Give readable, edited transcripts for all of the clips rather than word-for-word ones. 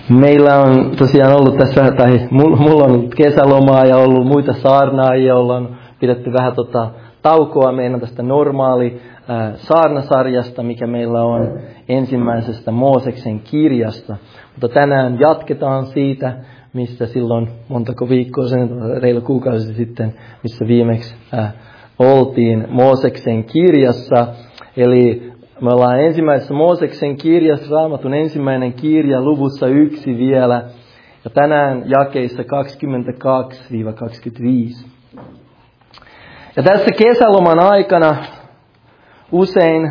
Meillä on tosiaan ollut tässä, tai mulla on ollut kesälomaa ja ollut muita saarnaajia, ollaan pidetty vähän taukoa meidän tästä normaali saarnasarjasta, mikä meillä on ensimmäisestä Mooseksen kirjasta. Mutta tänään jatketaan siitä, missä silloin montako viikkoa sen, reilu kuukausi sitten, missä viimeksi oltiin Mooseksen kirjassa. Eli me ollaan ensimmäisessä Mooseksen kirjassa, Raamatun ensimmäinen kirja, luvussa 1 vielä. Ja tänään jakeissa 22-25. Ja tässä kesäloman aikana usein,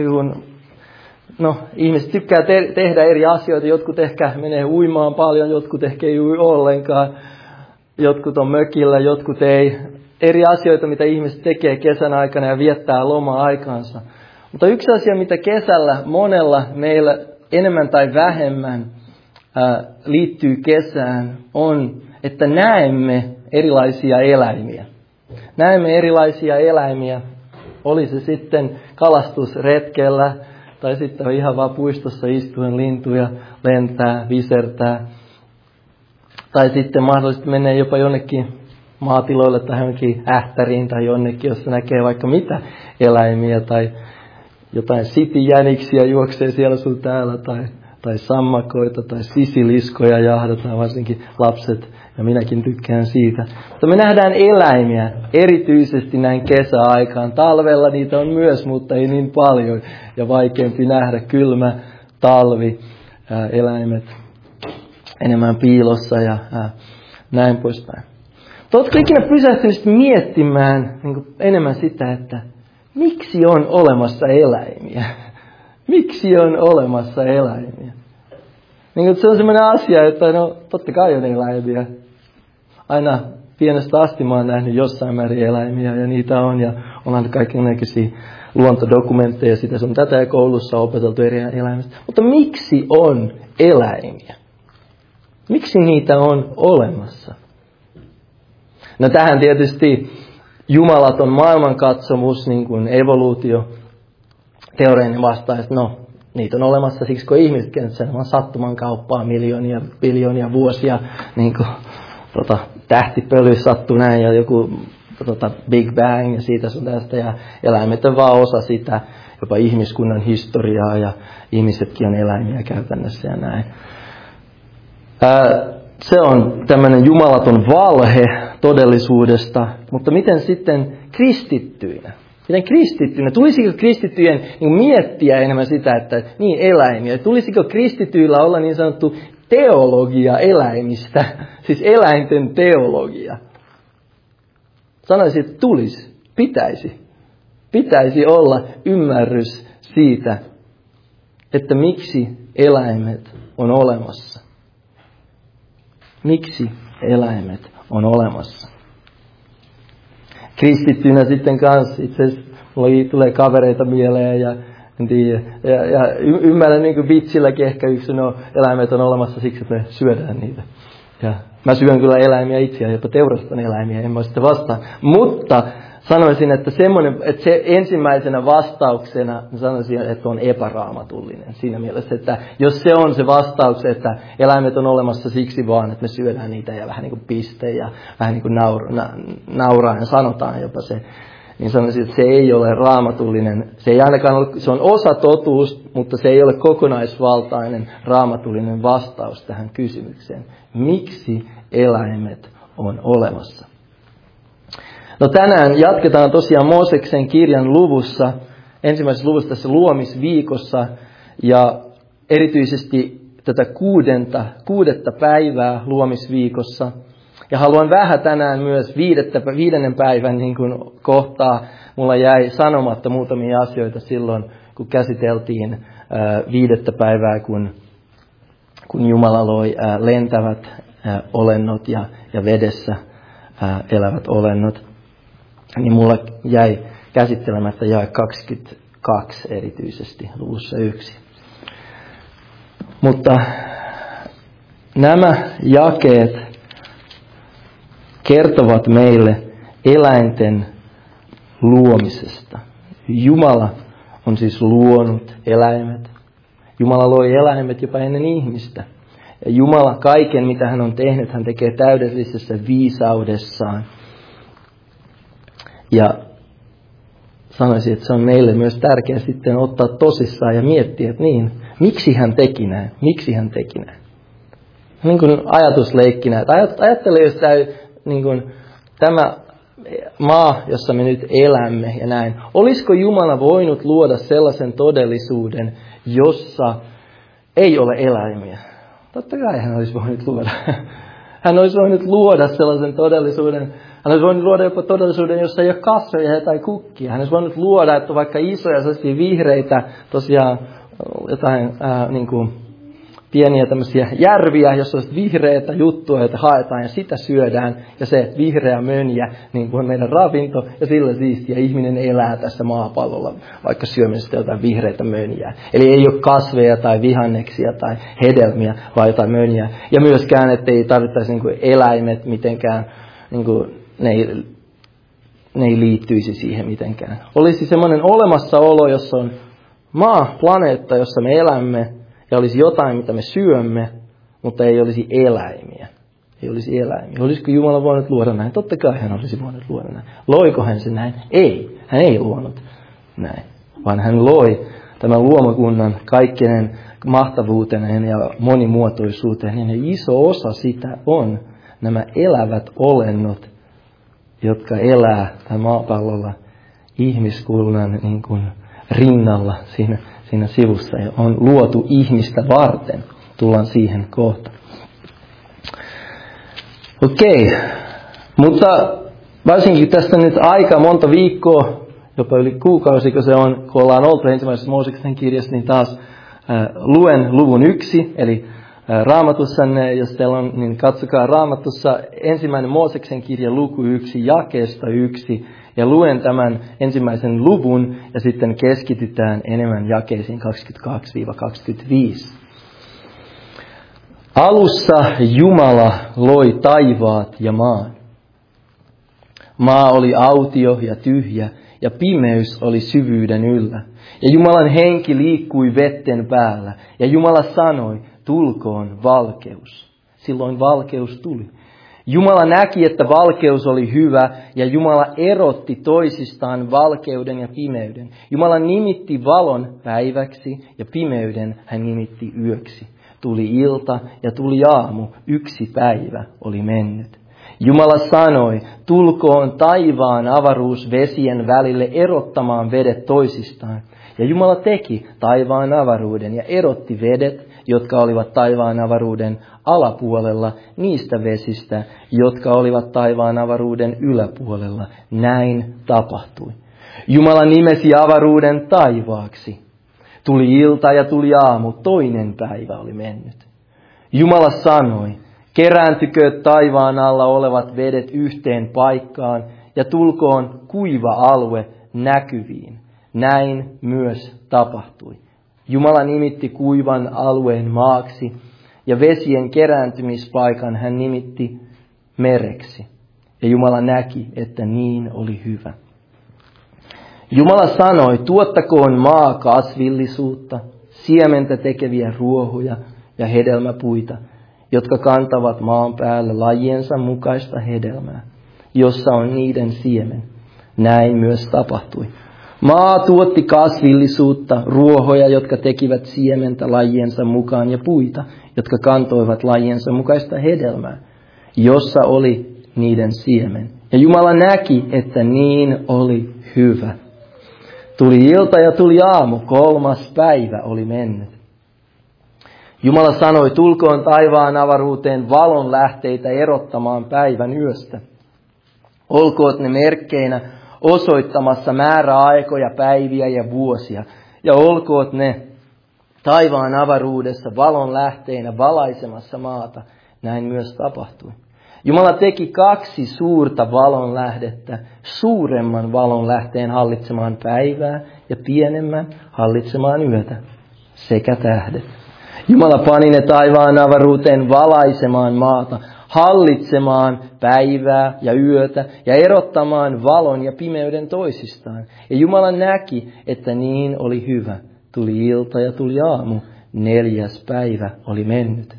ihmiset tykkää tehdä eri asioita. Jotkut ehkä menee uimaan paljon, jotkut ehkä ei ui ollenkaan. Jotkut on mökillä, jotkut ei. Eri asioita, mitä ihmiset tekee kesän aikana ja viettää loma-aikansa. Mutta yksi asia, mitä kesällä monella meillä enemmän tai vähemmän liittyy kesään, on, että näemme erilaisia eläimiä. Näemme erilaisia eläimiä, oli se sitten kalastusretkellä tai sitten ihan vaan puistossa istuen lintuja lentää, visertää. Tai sitten mahdollisesti menee jopa jonnekin maatiloille tai johonkin ähtäriin tai jonnekin, jossa näkee vaikka mitä eläimiä tai jotain sitijäniksiä juoksee siellä sun täällä tai sammakoita tai sisiliskoja jahdataan, varsinkin lapset ja minäkin tykkään siitä. Mutta me nähdään eläimiä erityisesti näin kesäaikaan. Talvella niitä on myös, mutta ei niin paljon ja vaikeampi nähdä kylmä talvi, eläimet enemmän piilossa ja näin poispäin. Oletko ikinä pysähtynyt miettimään enemmän sitä, että miksi on olemassa eläimiä? Miksi on olemassa eläimiä? Se on sellainen asia, että totta kai on eläimiä. Aina pienestä asti mä oon nähnyt jossain määrin eläimiä ja niitä on. Ja ollaan kaikennäköisiä luontodokumentteja, sitä sun tätä ja koulussa on opeteltu eri eläimistä. Mutta miksi on eläimiä? Miksi niitä on olemassa? No tähän tietysti jumalaton maailmankatsomus, niin kuin evoluutio, teoreinen vastaa, että niitä on olemassa siksi, kun ihmiset kenties on sattuman kauppaa biljoonia vuosia, niin kuin tähtipöly sattuu näin ja joku Big Bang ja siitä sun tästä ja eläimet on vaan osa sitä, jopa ihmiskunnan historiaa ja ihmisetkin on eläimiä käytännössä ja näin. Se on tämmöinen jumalaton valhe todellisuudesta, mutta miten sitten kristittyinä? Tulisiko kristittyjen miettiä enemmän sitä, että niin eläimiä? Tulisiko kristityillä olla niin sanottu teologia eläimistä, siis eläinten teologia? Sanoisin, että pitäisi olla ymmärrys siitä, että miksi eläimet on olemassa. Miksi eläimet on olemassa? Kristittyinä sitten kanssa, itse asiassa tulee kavereita mieleen ja ymmärrän niin kuin vitsilläkin ehkä yksi, eläimet on olemassa siksi, että me syödään niitä. Ja mä syön kyllä eläimiä itse ja jopa teurastan eläimiä, en mä sitä vastaan. Mutta sanoisin, että se ensimmäisenä vastauksena sanoisin, että on epäraamatullinen siinä mielessä, että jos se on se vastaus, että eläimet on olemassa siksi vaan, että me syödään niitä ja vähän niin kuin piste ja vähän niin kuin nauraa ja sanotaan jopa se, niin sanoisin, että se ei ole raamatullinen. Se ei ainakaan ole, se on osa totuus, mutta se ei ole kokonaisvaltainen raamatullinen vastaus tähän kysymykseen. Miksi eläimet on olemassa? No tänään jatketaan tosiaan Mooseksen kirjan luvussa, ensimmäisessä luvussa tässä luomisviikossa ja erityisesti tätä kuudetta päivää luomisviikossa. Ja haluan vähän tänään myös viidennen päivän niin kuin kohtaa. Mulla jäi sanomatta muutamia asioita silloin, kun käsiteltiin 5. päivää, kun Jumala loi lentävät olennot ja vedessä elävät olennot. Niin mulla jäi käsittelemättä jae 22 erityisesti luvussa 1. Mutta nämä jakeet kertovat meille eläinten luomisesta. Jumala on siis luonut eläimet. Jumala loi eläimet jopa ennen ihmistä. Ja Jumala kaiken, mitä hän on tehnyt, hän tekee täydellisessä viisaudessaan. Ja sanoisin, että se on meille myös tärkeää sitten ottaa tosissaan ja miettiä, että niin, miksi hän teki näin, miksi hän teki näin. Niin kuin ajatusleikkinä, että ajattele, jos niin kuin tämä maa, jossa me nyt elämme ja näin, olisiko Jumala voinut luoda sellaisen todellisuuden, jossa ei ole eläimiä? Totta kai hän olisi voinut luoda. Hän olisi voinut luoda sellaisen todellisuuden, hän olisi voinut luoda jopa todellisuuden, jossa ei ole kasveja tai kukkia. Hän olisi voinut luoda, että vaikka isoja sellaisia vihreitä, tosiaan jotain niin kuin pieniä tämmöisiä järviä, jossa on vihreitä juttua, joita haetaan ja sitä syödään. Ja se vihreä mönjä niin kuin on meidän ravinto ja sillä siistiä ihminen elää tässä maapallolla, vaikka syömistä jotain vihreitä mönjää. Eli ei ole kasveja tai vihanneksia tai hedelmiä, vaan jotain mönjää. Ja myöskään, että ei tarvittaisi niin kuin eläimet mitenkään, niin kuin, ne ei liittyisi siihen mitenkään. Olisi semmoinen olemassaolo, jossa on maa, planeetta, jossa me elämme, ja olisi jotain, mitä me syömme, mutta ei olisi eläimiä. Ei olisi eläimiä. Olisiko Jumala voinut luoda näin? Totta kai hän olisi voinut luoda näin. Loiko hän se näin? Ei. Hän ei luonut näin. Vaan hän loi tämän luomakunnan kaikkien mahtavuuteneen ja monimuotoisuuteen. Ja iso osa sitä on nämä elävät olennot, jotka elää tämän maapallolla ihmiskunnan niin kuin rinnalla siinä sivussa ja on luotu ihmistä varten. Tullaan siihen kohta. Okei, mutta varsinkin tästä nyt aika monta viikkoa, jopa yli kuukausi, kun se on, kun ollaan oltu ensimmäisessä Mooseksen kirjassa, niin taas luen luvun 1, eli Raamatussanne, jos teillä on, niin katsokaa Raamatussa ensimmäinen Mooseksen kirja luku 1, jakeesta 1, ja luen tämän ensimmäisen luvun ja sitten keskitytään enemmän jakeisiin 22-25. Alussa Jumala loi taivaat ja maan. Maa oli autio ja tyhjä ja pimeys oli syvyyden yllä. Ja Jumalan henki liikkui vetten päällä ja Jumala sanoi, tulkoon valkeus. Silloin valkeus tuli. Jumala näki, että valkeus oli hyvä ja Jumala erotti toisistaan valkeuden ja pimeyden. Jumala nimitti valon päiväksi ja pimeyden hän nimitti yöksi. Tuli ilta ja tuli aamu, 1 päivä oli mennyt. Jumala sanoi, tulkoon taivaan avaruus vesien välille erottamaan vedet toisistaan. Ja Jumala teki taivaan avaruuden ja erotti vedet, jotka olivat taivaan avaruuden alapuolella, niistä vesistä, jotka olivat taivaan avaruuden yläpuolella. Näin tapahtui. Jumala nimesi avaruuden taivaaksi. Tuli ilta ja tuli aamu, 2 päivä oli mennyt. Jumala sanoi, kerääntykö taivaan alla olevat vedet yhteen paikkaan ja tulkoon kuiva alue näkyviin. Näin myös tapahtui. Jumala nimitti kuivan alueen maaksi ja vesien kerääntymispaikan hän nimitti mereksi. Ja Jumala näki, että niin oli hyvä. Jumala sanoi, tuottakoon maa kasvillisuutta, siementä tekeviä ruohoja ja hedelmäpuita, jotka kantavat maan päälle lajiensa mukaista hedelmää, jossa on niiden siemen. Näin myös tapahtui. Maa tuotti kasvillisuutta, ruohoja, jotka tekivät siementä lajiensa mukaan ja puita, jotka kantoivat lajiensa mukaista hedelmää, jossa oli niiden siemen. Ja Jumala näki, että niin oli hyvä. Tuli ilta ja tuli aamu, 3. päivä oli mennyt. Jumala sanoi, tulkoon taivaan avaruuteen valon lähteitä erottamaan päivän yöstä. Olkoot ne merkkeinä osoittamassa määräaikoja, päiviä ja vuosia. Ja olkoot ne taivaan avaruudessa valon lähteinä valaisemassa maata. Näin myös tapahtui. Jumala teki 2 suurta valonlähdettä, suuremman valonlähteen hallitsemaan päivää ja pienemmän hallitsemaan yötä sekä tähdet. Jumala pani ne taivaan avaruuteen valaisemaan maata, hallitsemaan päivää ja yötä ja erottamaan valon ja pimeyden toisistaan. Ja Jumala näki, että niin oli hyvä. Tuli ilta ja tuli aamu, 4. päivä oli mennyt.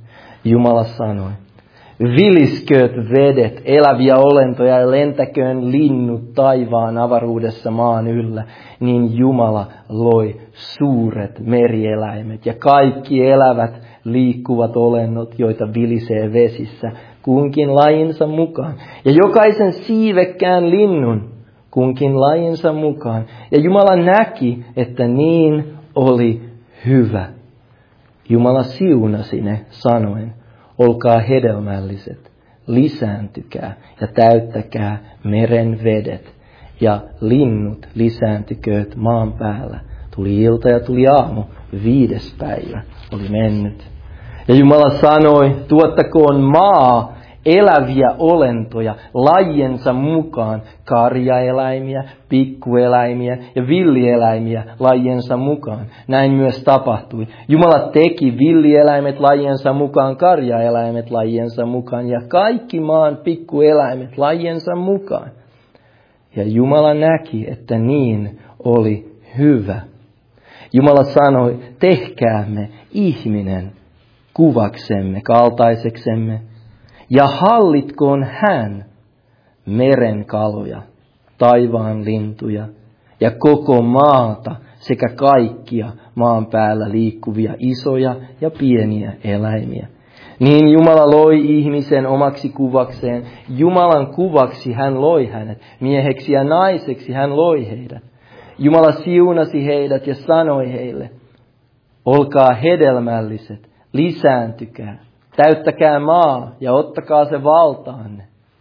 Jumala sanoi, viliskööt vedet, eläviä olentoja ja lentäköön linnut taivaan avaruudessa maan yllä. Niin Jumala loi suuret merieläimet ja kaikki elävät liikkuvat olennot, joita vilisee vesissä, kunkin lajinsa mukaan. Ja jokaisen siivekkään linnun, kunkin lajinsa mukaan. Ja Jumala näki, että niin oli hyvä. Jumala siunasi ne sanoen, olkaa hedelmälliset, lisääntykää ja täyttäkää meren vedet. Ja linnut lisääntykööt maan päällä. Tuli ilta ja tuli aamu, 5. päivä oli mennyt. Ja Jumala sanoi, tuottakoon maa eläviä olentoja lajiensa mukaan, karjaeläimiä, pikkueläimiä ja villieläimiä lajiensa mukaan. Näin myös tapahtui. Jumala teki villieläimet lajiensa mukaan, karjaeläimet lajiensa mukaan ja kaikki maan pikkueläimet lajiensa mukaan. Ja Jumala näki, että niin oli hyvä. Jumala sanoi, tehkäämme ihminen kuvaksemme, kaltaiseksemme, ja hallitkoon hän meren kaloja, taivaan lintuja ja koko maata sekä kaikkia maan päällä liikkuvia isoja ja pieniä eläimiä. Niin Jumala loi ihmisen omaksi kuvakseen. Jumalan kuvaksi hän loi hänet. Mieheksi ja naiseksi hän loi heidät. Jumala siunasi heidät ja sanoi heille, olkaa hedelmälliset, lisääntykää, täyttäkää maa ja ottakaa se valtaanne.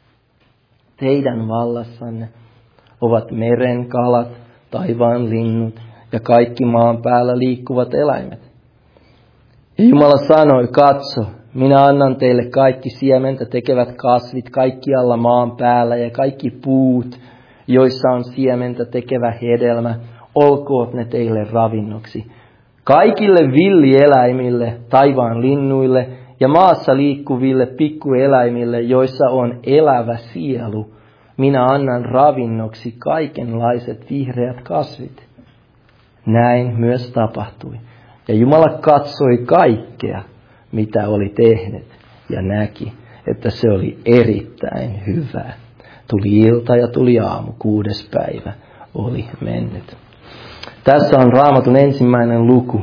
Teidän vallassanne ovat meren kalat, taivaan linnut ja kaikki maan päällä liikkuvat eläimet. Ja Jumala sanoi, katso, minä annan teille kaikki siementä tekevät kasvit kaikkialla maan päällä ja kaikki puut, joissa on siementä tekevä hedelmä, olkoot ne teille ravinnoksi. Kaikille villieläimille, taivaan linnuille ja maassa liikkuville pikkueläimille, joissa on elävä sielu, minä annan ravinnoksi kaikenlaiset vihreät kasvit. Näin myös tapahtui. Ja Jumala katsoi kaikkea, mitä oli tehnyt, ja näki, että se oli erittäin hyvää. Tuli ilta ja tuli aamu, 6. päivä oli mennyt. Tässä on Raamatun ensimmäinen luku,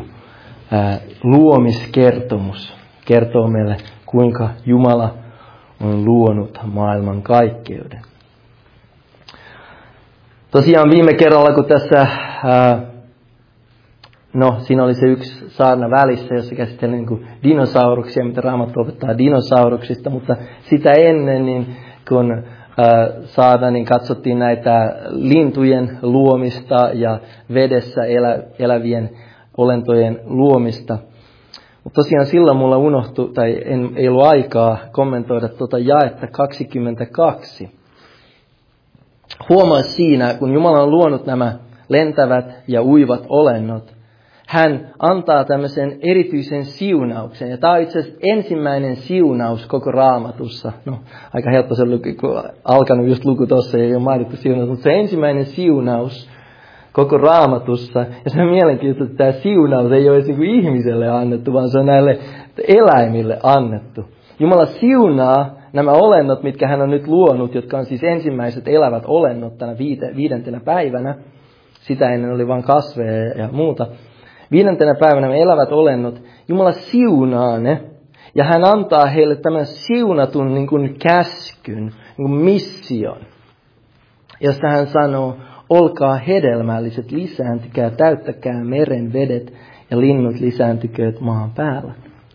luomiskertomus. Kertoo meille, kuinka Jumala on luonut maailman kaikkeuden. Tosiaan viime kerralla, kun tässä, siinä oli se yksi saarna välissä, jossa käsitellään niin kuin dinosauruksia, mitä Raamattu opettaa dinosauruksista, mutta sitä ennen, niin kun saarna, niin katsottiin näitä lintujen luomista ja vedessä elävien olentojen luomista. Mutta tosiaan silloin mulla unohtui, tai ei ollut aikaa kommentoida tuota jaetta 22. Huomaa siinä, kun Jumala on luonut nämä lentävät ja uivat olennot, hän antaa tämmöisen erityisen siunauksen. Ja tämä on itse asiassa ensimmäinen siunaus koko Raamatussa. No, aika helppo se luku, kun alkanut just luku tuossa ja ei ole mainittu siunaus. Mutta se ensimmäinen siunaus koko Raamatussa. Ja se on mielenkiintoista, että tämä siunaus ei ole edes niin kuin ihmiselle annettu, vaan se on näille eläimille annettu. Jumala siunaa nämä olennot, mitkä hän on nyt luonut, jotka on siis ensimmäiset elävät olennot tänä 5. päivänä. Sitä ennen oli vain kasveja ja muuta. 5. päivänä me elävät olennot, Jumala siunaa ne, ja hän antaa heille tämän siunatun niin kuin käskyn, niin kuin mission, jossa hän sanoo, olkaa hedelmälliset, lisääntykää, täyttäkää meren vedet ja linnut lisääntykööt maan päällä.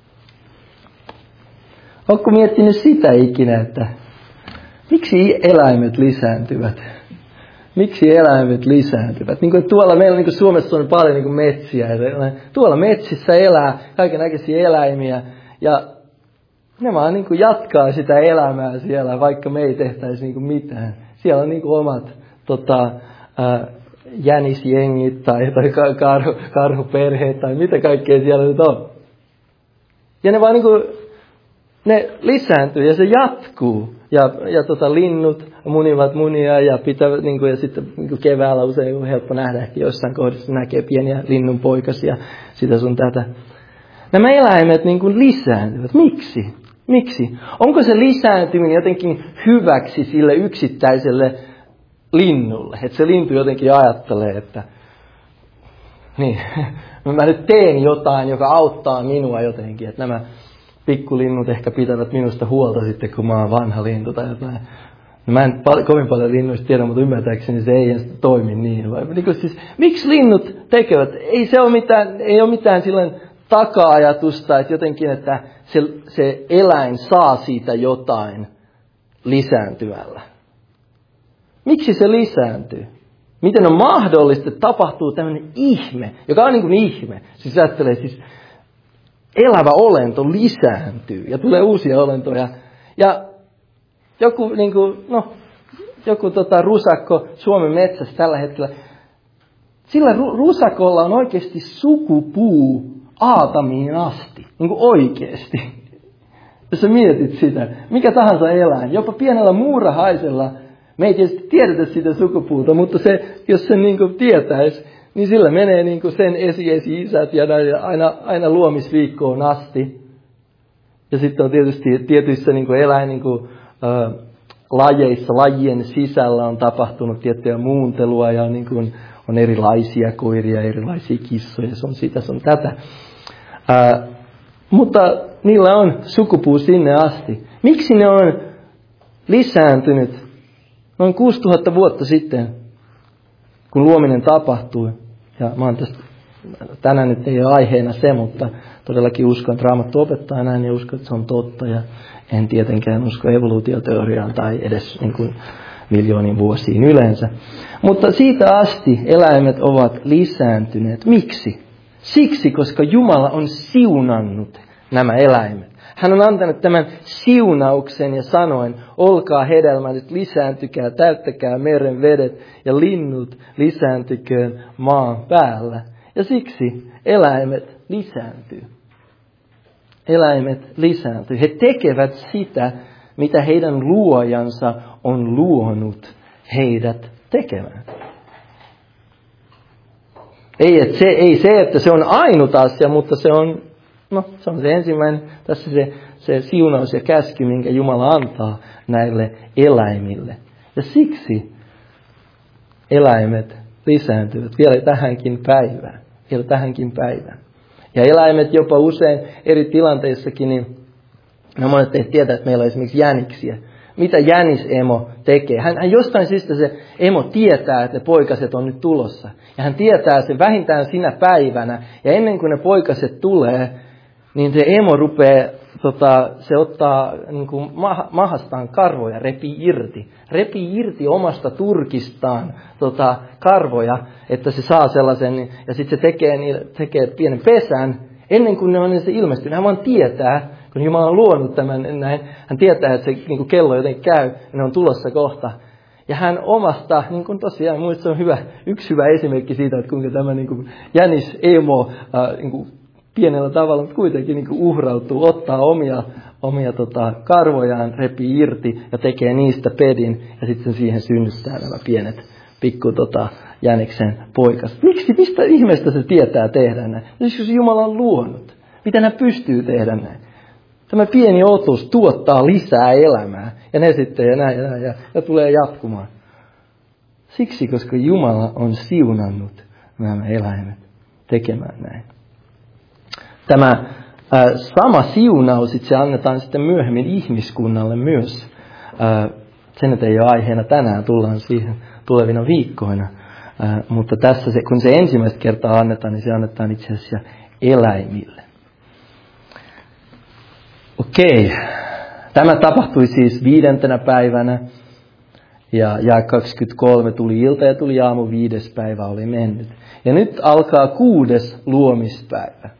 Oletko miettinyt sitä ikinä, että miksi eläimet lisääntyvät? Miksi eläimet lisääntyvät? Niin kuin tuolla meillä niin kuin Suomessa on paljon niin kuin metsiä. Tuolla metsissä elää kaikennäköisiä eläimiä. Ja ne vaan niin kuin jatkaa sitä elämää siellä, vaikka me ei tehtäisi niin kuin mitään. Siellä on niin kuin omat jänisjengit tai karhuperheet tai mitä kaikkea siellä nyt on. Ja ne vaan niin kuin, ne lisääntyy ja se jatkuu. Ja linnut munivat munia ja pitävät, niin kuin, ja sitten niin kuin keväällä usein on helppo nähdä, että jossain kohdassa näkee pieniä linnunpoikasia, sitä sun tätä. nämä eläimet niin kuin lisääntyvät. Miksi? Miksi? Onko se lisääntyminen jotenkin hyväksi sille yksittäiselle linnulle? Että se lintu jotenkin ajattelee, että niin, mä nyt teen jotain, joka auttaa minua jotenkin. Että nämä pikkulinnut ehkä pitävät minusta huolta sitten, kun mä oon vanha lintu tai jotain. No mä en kovin paljon linnuista tiedä, mutta ymmärtääkseni se ei toimi niin. Niin siis, miksi linnut tekevät? Ei ole mitään silloin taka-ajatusta, että jotenkin, että se eläin saa siitä jotain lisääntyvällä. Miksi se lisääntyy? Miten on mahdollista, että tapahtuu tämmöinen ihme, joka on niin kuin ihme. Siis ajattelee, siis elävä olento lisääntyy ja tulee uusia olentoja. Ja joku, niin kuin, rusakko Suomen metsässä tällä hetkellä, sillä rusakolla on oikeasti sukupuu Aatamiin asti, niin kuin oikeasti. Jos sä mietit sitä, mikä tahansa eläin, jopa pienellä muurahaisella, me ei tietysti tiedetä sitä sukupuuta, mutta jos sen niin kuin tietäisi, niin sillä menee niin kuin sen esi-isät ja aina luomisviikkoon asti. Ja sitten on tietysti tietyissä niin kuin lajeissa, lajien sisällä on tapahtunut tiettyä muuntelua ja niin kuin on erilaisia koiria, erilaisia kissoja, se on sitä, se on tätä. Mutta niillä on sukupuu sinne asti. Miksi ne on lisääntynyt noin 6000 vuotta sitten, kun luominen tapahtui? Ja mä oon tänään nyt ei ole aiheena se, mutta todellakin uskon, että Raamattu opettaa näin ja uskon, että se on totta. Ja en tietenkään usko evoluutioteoriaan tai edes niin kuin miljooniin vuosiin yleensä. Mutta siitä asti eläimet ovat lisääntyneet. Miksi? Siksi, koska Jumala on siunannut nämä eläimet. Hän on antanut tämän siunauksen ja sanoen, olkaa hedelmälliset, lisääntykää, täyttäkää meren vedet ja linnut lisääntyköön maan päällä. Ja siksi eläimet lisääntyy. Eläimet lisääntyy. He tekevät sitä, mitä heidän luojansa on luonut heidät tekemään. Ei se, että se on ainut asia, mutta se on se ensimmäinen, tässä se siunaus ja käsky, minkä Jumala antaa näille eläimille. Ja siksi eläimet lisääntyvät vielä tähänkin päivään. Ja eläimet jopa usein eri tilanteissakin, niin monet teistä tietää, että meillä on esimerkiksi jäniksiä. Mitä jänisemo tekee? Hän jostain syystä se emo tietää, että ne poikaset on nyt tulossa. Ja hän tietää sen vähintään sinä päivänä. Ja ennen kuin ne poikaset tulee, niin se emo rupeaa, se ottaa niin kuin mahastaan karvoja, repii irti omasta turkistaan karvoja, että se saa sellaisen, ja sitten se tekee pienen pesän, ennen kuin ne on se ilmestynyt. Hän vaan tietää, kun Jumala on luonut tämän näin, hän tietää, että se niin kuin kello jotenkin käy, ja ne on tulossa kohta. Ja hän omasta, niin kuin tosiaan, minusta se on yksi hyvä esimerkki siitä, että kuinka tämä niin kuin jänis-emo niin kuin pienellä tavalla, mutta kuitenkin niin kuin uhrautuu, ottaa omia karvojaan, repii irti ja tekee niistä pedin, ja sitten siihen synnyttää nämä pienet pikku jäniksen poikas. Mistä ihmeestä se tietää tehdä näin? Siksi Jumala on luonut. Miten hän pystyy tehdä näin? Tämä pieni otus tuottaa lisää elämää, ja ne sitten ja näin ja tulee jatkumaan. Siksi, koska Jumala on siunannut nämä eläimet tekemään näin. Tämä sama siunaus itse annetaan sitten myöhemmin ihmiskunnalle myös. Sen nyt ei ole aiheena tänään, tullaan siihen tulevina viikkoina. Mutta tässä kun se ensimmäistä kertaa annetaan, niin se annetaan itse asiassa eläimille. Okei. Tämä tapahtui siis 5. päivänä. Ja 23 tuli ilta ja tuli aamu, 5. päivä oli mennyt. Ja nyt alkaa 6. luomispäivä.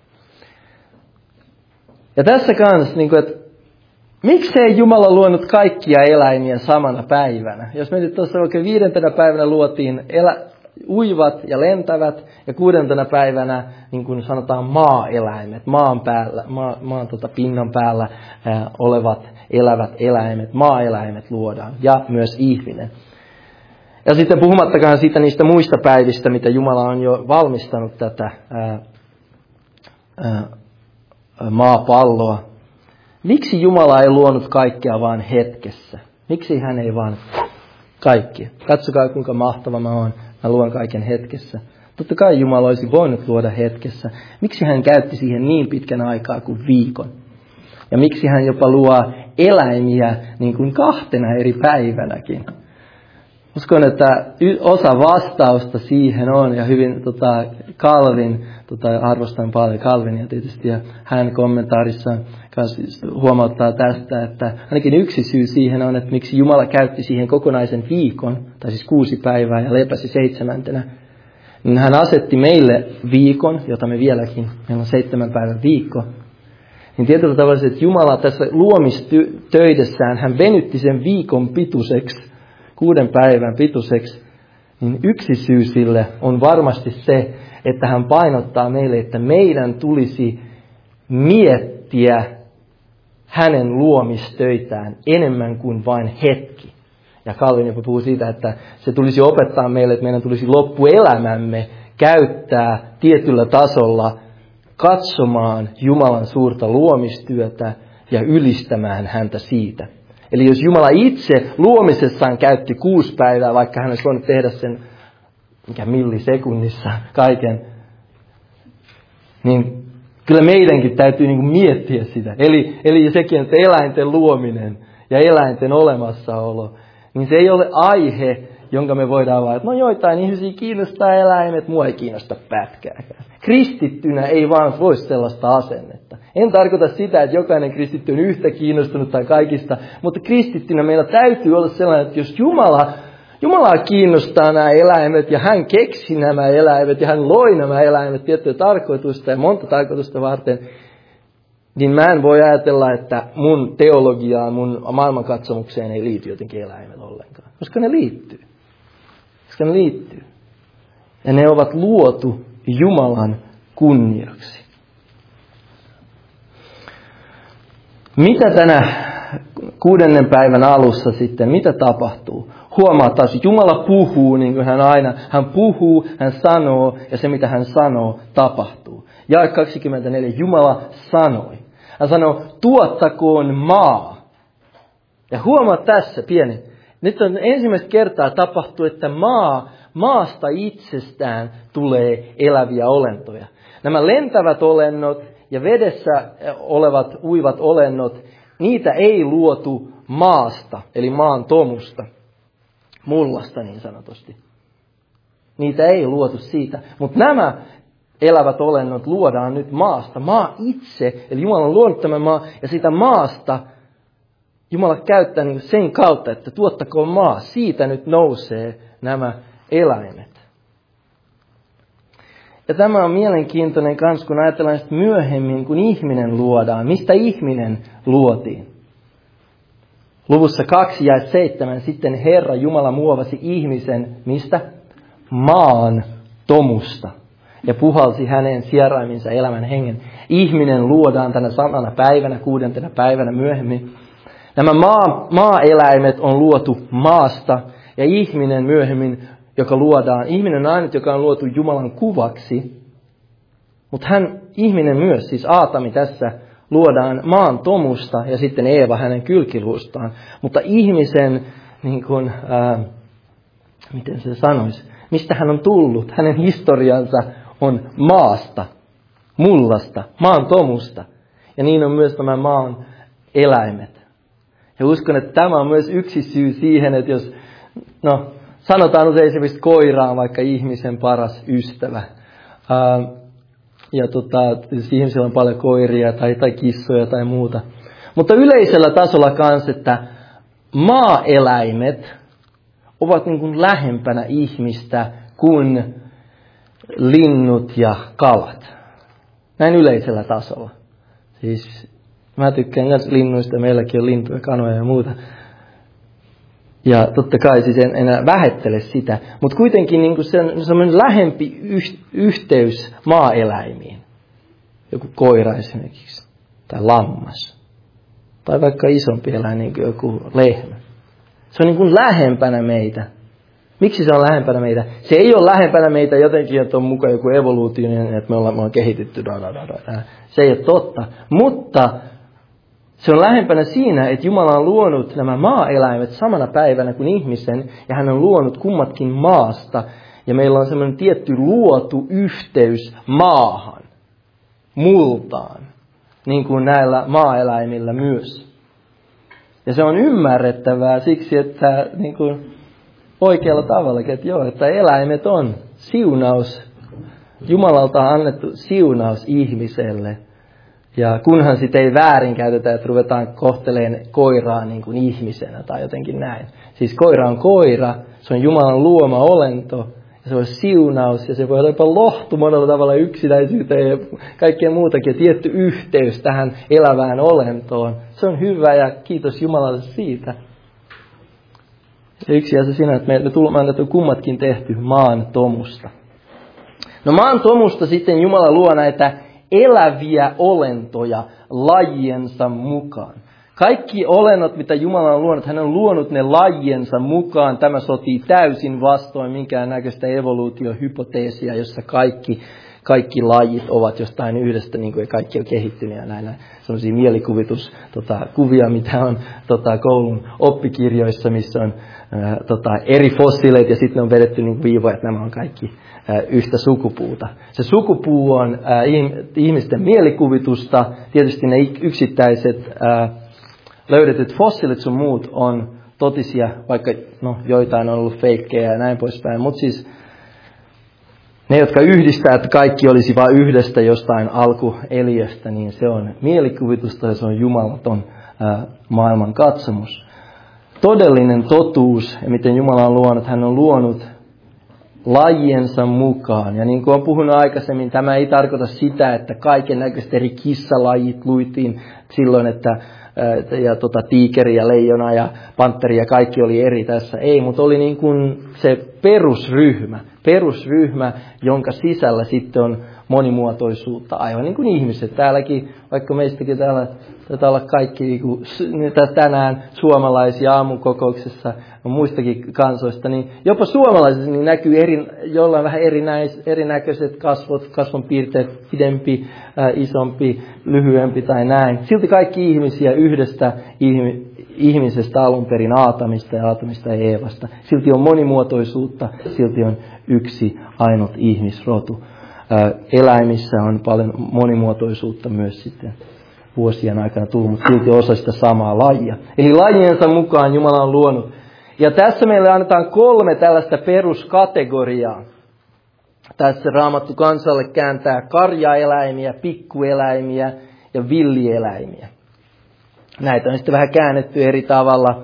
Ja tässä kanssa, niin että miksei Jumala luonut kaikkia eläimiä samana päivänä? Jos me nyt tuossa oikein 5. päivänä luotiin uivat ja lentävät, ja 6. päivänä, niin kuin sanotaan, maa-eläimet, maan päällä, pinnan päällä olevat elävät eläimet, maa-eläimet luodaan, ja myös ihminen. Ja sitten puhumattakaan siitä niistä muista päivistä, mitä Jumala on jo valmistanut tätä maapalloa. Miksi Jumala ei luonut kaikkea vaan hetkessä? Miksi hän ei vaan kaikki? Katsokaa kuinka mahtava mä oon. Mä luon kaiken hetkessä. Totta kai Jumala olisi voinut luoda hetkessä. Miksi hän käytti siihen niin pitkän aikaa kuin viikon? Ja miksi hän jopa luo eläimiä niin kuin 2 eri päivänäkin? Uskon, että osa vastausta siihen on, ja hyvin Calvin, arvostan paljon Calvinia tietysti, ja hän kommentaarissaan huomauttaa tästä, että ainakin yksi syy siihen on, että miksi Jumala käytti siihen kokonaisen viikon, tai siis 6 päivää ja lepäsi 7. Niin hän asetti meille viikon, jota me vieläkin, meillä on 7 päivän viikko. Niin tietyllä tavalla, että Jumala tässä luomistöidessään, hän venytti sen viikon pituiseksi, 6 päivän pituiseksi. Niin yksi syy sille on varmasti se, että hän painottaa meille, että meidän tulisi miettiä hänen luomistöitään enemmän kuin vain hetki. Ja Calvin jopa puhuu siitä, että se tulisi opettaa meille, että meidän tulisi loppuelämämme käyttää tietyllä tasolla katsomaan Jumalan suurta luomistyötä ja ylistämään häntä siitä. Eli jos Jumala itse luomisessaan käytti 6 päivää, vaikka hän olisi voinut tehdä sen millisekunnissa kaiken, niin kyllä meidänkin täytyy niin kuin miettiä sitä. Eli sekin, että eläinten luominen ja eläinten olemassaolo, niin se ei ole aihe, jonka me voidaan vaan, että no joitain ihmisiä kiinnostaa eläimet, mua ei kiinnosta pätkääkään. Kristittynä ei vaan voi sellaista asennetta. En tarkoita sitä, että jokainen kristitty on yhtä kiinnostunut tai kaikista, mutta kristittynä meillä täytyy olla sellainen, että jos Jumalaa kiinnostaa nämä eläimet ja hän keksi nämä eläimet ja hän loi nämä eläimet tiettyä tarkoitusta ja monta tarkoitusta varten, niin mä en voi ajatella, että mun teologiaan, mun maailmankatsomukseen ei liity jotenkin eläimet ollenkaan. Koska ne liittyy. Ja ne ovat luotu Jumalan kunniaksi. Mitä tänä 6. päivän alussa sitten, mitä tapahtuu? Huomaa taas, Jumala puhuu niin kuin hän puhuu, hän sanoo ja se mitä hän sanoo tapahtuu. Jae 24, Jumala sanoi. Hän sanoo, tuottakoon maa. Ja huomaa tässä, pieni. Nyt on ensimmäistä kertaa tapahtuu, että maasta itsestään tulee eläviä olentoja. Nämä lentävät olennot ja vedessä olevat uivat olennot, niitä ei luotu maasta, eli maan tomusta, mullasta niin sanotusti. Niitä ei luotu siitä, mutta nämä elävät olennot luodaan nyt maasta. Maa itse, eli Jumala on luonut tämän maa, ja sitä maasta Jumala käyttää niin sen kautta, että tuottakoon maa. Siitä nyt nousee nämä eläimet. Ja tämä on mielenkiintoinen kans, kun ajatellaan sitten myöhemmin, kun ihminen luodaan. Mistä ihminen luotiin? Luvussa 2 ja 7 sitten Herra Jumala muovasi ihmisen, mistä? Maan tomusta. Ja puhalsi hänen sieraiminsa elämän hengen. Ihminen luodaan tänä samana päivänä, 6. päivänä myöhemmin. Nämä maa-eläimet on luotu maasta ja ihminen myöhemmin, joka luodaan. Ihminen on ainut, joka on luotu Jumalan kuvaksi. Mutta ihminen myös, siis Aatami tässä, luodaan maan tomusta ja sitten Eeva hänen kylkiluustaan. Mutta ihmisen, miten se sanoisi, mistä hän on tullut, hänen historiansa on maasta, mullasta, maan tomusta. Ja niin on myös nämä maan eläimet. Ja uskon, että tämä on myös yksi syy siihen, että jos, sanotaan usein esimerkiksi koira on vaikka ihmisen paras ystävä. Ja ihmisillä on paljon koiria tai kissoja tai muuta. Mutta yleisellä tasolla kanssa, että maa-eläimet ovat niin kuin lähempänä ihmistä kuin linnut ja kalat. Näin yleisellä tasolla. Siis mä tykkään myös linnuista, meilläkin on lintuja, kanoja ja muuta. Ja totta kai siis en enää vähättele sitä, mutta kuitenkin niin kuin se on lähempi yhteys maa-eläimiin. Joku koira esimerkiksi, tai lammas, tai vaikka isompi eläin, niin kuin joku lehmä. Se on niin kuin lähempänä meitä Miksi se on lähempänä meitä? Se ei ole lähempänä meitä jotenkin, että on mukaan joku evoluutioinen, että me ollaan kehitytty. Se ei ole totta. Mutta se on lähempänä siinä, että Jumala on luonut nämä maaeläimet samana päivänä kuin ihmisen, ja hän on luonut kummatkin maasta. Ja meillä on semmoinen tietty luotu yhteys maahan, multaan, niin kuin näillä maaeläimillä myös. Ja se on ymmärrettävää siksi, että niin kuin oikealla tavallakin, että joo, että eläimet on siunaus. Jumalalta on annettu siunaus ihmiselle. Ja kunhan sitä ei väärinkäytetä, että ruvetaan kohtelemaan koiraa niin kuin ihmisenä tai jotenkin näin. Siis koira on koira, se on Jumalan luoma olento. Ja se on siunaus ja se voi olla jopa lohtu monella tavalla yksinäisyyteen ja kaikkea muutakin. Ja tietty yhteys tähän elävään olentoon. Se on hyvä ja kiitos Jumalalle siitä. Ja yksi asia siinä, että me on kummatkin tehty maan tomusta. No maan tomusta sitten Jumala luo näitä eläviä olentoja lajiensa mukaan. Kaikki olennot, mitä Jumala on luonut, hän on luonut ne lajiensa mukaan. Tämä sotii täysin vastoin minkäännäköistä evoluutiohypoteesia, jossa kaikki lajit ovat jostain yhdestä, niin kuin kaikki on kehittynyt ja näin. Sellaisia mielikuvituskuvia, mitä on koulun oppikirjoissa, missä on eri fossiileita ja sitten on vedetty niin viivoja, että nämä on kaikki yhtä sukupuuta. Se sukupuu on ihmisten mielikuvitusta. Tietysti ne yksittäiset löydetyt fossiilit sun muut on totisia, vaikka joitain on ollut feikkejä ja näin poispäin. Mutta siis ne, jotka yhdistää, että kaikki olisi vain yhdestä jostain alkueliöstä, niin se on mielikuvitusta ja se on jumalaton maailman katsomus. Todellinen totuus ja miten Jumala on luonut, hän on luonut lajiensa mukaan. Ja niin kuin olen puhunut aikaisemmin, tämä ei tarkoita sitä, että kaiken näköiset eri kissalajit luitiin silloin, että tiikeri ja leijona ja pantteri ja kaikki oli eri tässä. Ei, mutta oli niin kuin se perusryhmä, jonka sisällä sitten on monimuotoisuutta. Aivan niin kuin ihmiset. Täälläkin, vaikka meistäkin täällä taitaa olla kaikki niin kuin, tänään suomalaisia aamukokouksessa muistakin kansoista, niin jopa suomalaisissa niin näkyy jollain vähän erinäköiset kasvot, kasvonpiirteet, pidempi, isompi, lyhyempi tai näin. Silti kaikki ihmisiä yhdestä ihmisestä alun perin Aatamista ja Aatamista ja Eevasta. Silti on monimuotoisuutta, silti on yksi ainut ihmisrotu. Eläimissä on paljon monimuotoisuutta myös sitten vuosien aikana tullut, mutta silti osa sitä samaa lajia. Eli lajiensa mukaan Jumala on luonut. Ja tässä meille annetaan 3 tällaista peruskategoriaa. Tässä Raamattu kansalle kääntää karjaeläimiä, pikkueläimiä ja villieläimiä. Näitä on sitten vähän käännetty eri tavalla.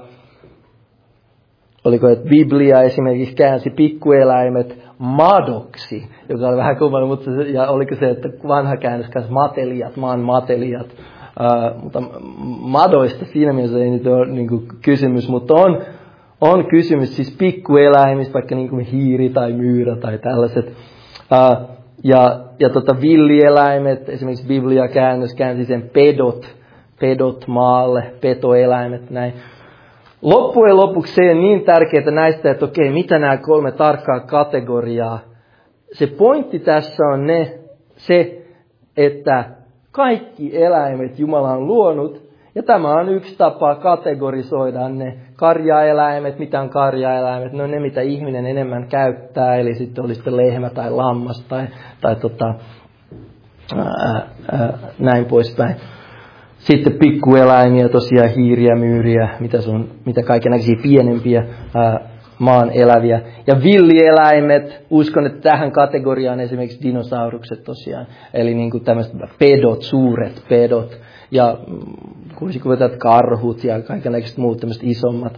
Oliko, että Biblia esimerkiksi käänsi pikkueläimet madoksi, joka oli vähän kummallinen, mutta ja oliko se, että vanha käännös kanssa matelijat, maan matelijat. Mutta madoista siinä mielessä ei nyt ole niin kuin kysymys, mutta on kysymys siis pikkueläimistä, vaikka niin kuin hiiri tai myyrä tai tällaiset. Ja villieläimet, esimerkiksi Biblia-käännös käänsi sen pedot maalle, petoeläimet, näin. Loppujen lopuksi se on niin tärkeää näistä, että okei, mitä nämä 3 tarkkaa kategoriaa. Se pointti tässä on se, että kaikki eläimet Jumala on luonut, ja tämä on yksi tapa kategorisoida ne karjaeläimet. Mitä on karjaeläimet? Ne on ne, mitä ihminen enemmän käyttää, eli sitten oli sitten lehmä tai lammas tai näin poispäin. Sitten pikkueläimiä, tosiaan hiiriä, myyriä, mitä kaikennäköisiä pienempiä maan eläviä. Ja villieläimet, uskon, että tähän kategoriaan esimerkiksi dinosaurukset tosiaan. Eli niin kuin tämmöiset pedot, suuret pedot. Ja voisi kuvata, että karhut ja kaikennäköiset muut tämmöiset isommat.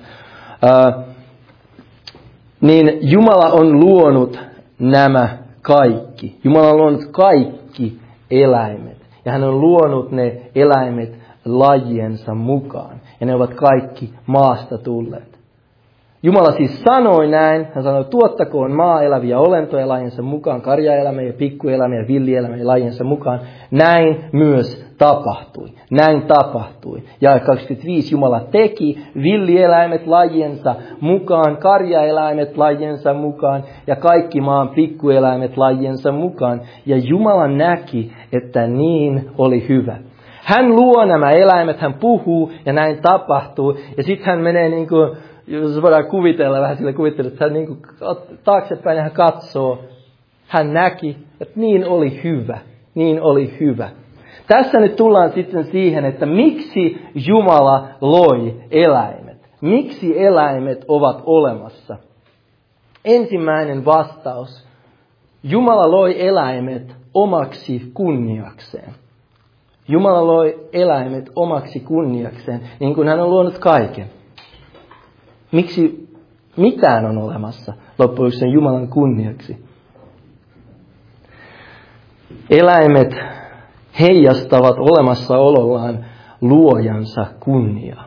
Niin Jumala on luonut nämä kaikki. Jumala on luonut kaikki eläimet. Ja hän on luonut ne eläimet lajiensa mukaan. Ja ne ovat kaikki maasta tulleet. Jumala siis sanoi näin, hän sanoi, tuottakoon maa eläviä olentoja lajiensa mukaan, karjaeläimiä ja pikkueläimiä ja villieläimiä lajiensa mukaan. Näin myös tapahtui. Näin tapahtui. Ja 25 Jumala teki villieläimet lajiensa mukaan, karjaeläimet lajiensa mukaan ja kaikki maan pikkueläimet lajiensa mukaan. Ja Jumala näki, että niin oli hyvä. Hän luo nämä eläimet, hän puhuu ja näin tapahtuu. Ja sitten hän menee niin kuin, jos voidaan kuvitella, vähän sille kuvitella, että hän niin kuin taaksepäin ja hän katsoo. Hän näki, että niin oli hyvä. Niin oli hyvä. Tässä nyt tullaan sitten siihen, että miksi Jumala loi eläimet. Miksi eläimet ovat olemassa? Ensimmäinen vastaus. Jumala loi eläimet omaksi kunniakseen. Jumala loi eläimet omaksi kunniakseen, niin kuin hän on luonut kaiken. Miksi mitään on olemassa loppujen lopuksi Jumalan kunniaksi? Eläimet heijastavat olemassaolollaan luojansa kunniaa.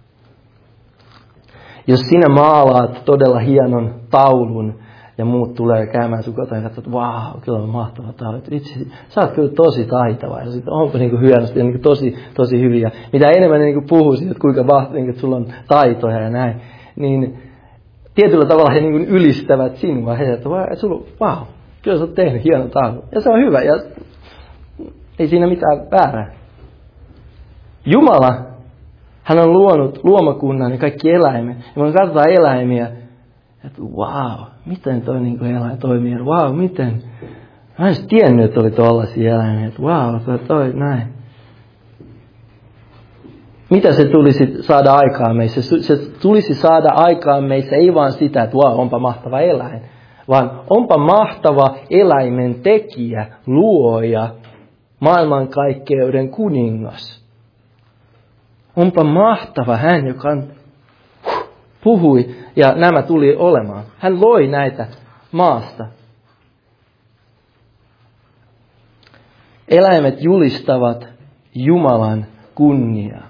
Jos sinä maalaat todella hienon taulun ja muut tulee käymään sun kotiin ja katsoo, että vau, kyllä on mahtava taulu. Itse sä oot kyllä tosi taitava ja sitten onpa niin kuin hienosti ja niin kuin tosi hyviä. Mitä enemmän niin kuin puhuu siitä, että kuinka niin että sulla on taitoja ja näin, niin tietyllä tavalla he niin kuin ylistävät sinua. He että vau, kyllä sä oot tehnyt hienon taulun. Ja se on hyvä ja ei siinä mitään väärää. Jumala, hän on luonut luomakunnan ja kaikki eläimet. Ja me katsotaan eläimiä, että vau, miten toi niin kuin eläin toimii. Vau, miten. Mä en edes tiennyt, että oli tollaisia eläimiä. Että vau, toi näin. Mitä se tulisi saada aikaan meissä? Se tulisi saada aikaan meissä ei vaan sitä, että vau, onpa mahtava eläin. Vaan onpa mahtava eläimen tekijä, luoja, maailmankaikkeuden kuningas. Onpa mahtava hän, joka puhui ja nämä tuli olemaan. Hän loi näitä maasta. Eläimet julistavat Jumalan kunniaa.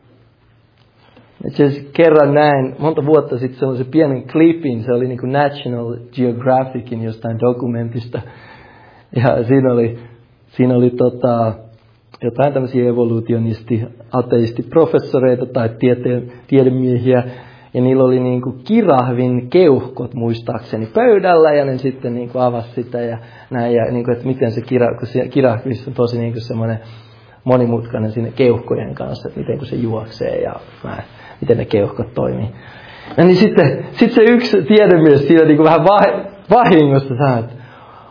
Itse asiassa kerran näin, monta vuotta sitten sellaisen pienen klipin, se oli niin kuin National Geographicin jostain dokumentista. Ja siinä oli jotain tämmöisiä evolutionisti, ateistiprofessoreita tai tiedemiehiä. Ja niillä oli niin kuin kirahvin keuhkot muistaakseni pöydällä ja ne sitten niin kuin avasi sitä ja näin. Ja niin kuin, että miten se kirahvissa on tosi niin kuin semmoinen monimutkainen sinne keuhkojen kanssa, että miten kun se juoksee ja miten ne keuhkot toimii. Ja niin sitten se yksi tiedemies siinä niin kuin vähän vahingossa sanoi, että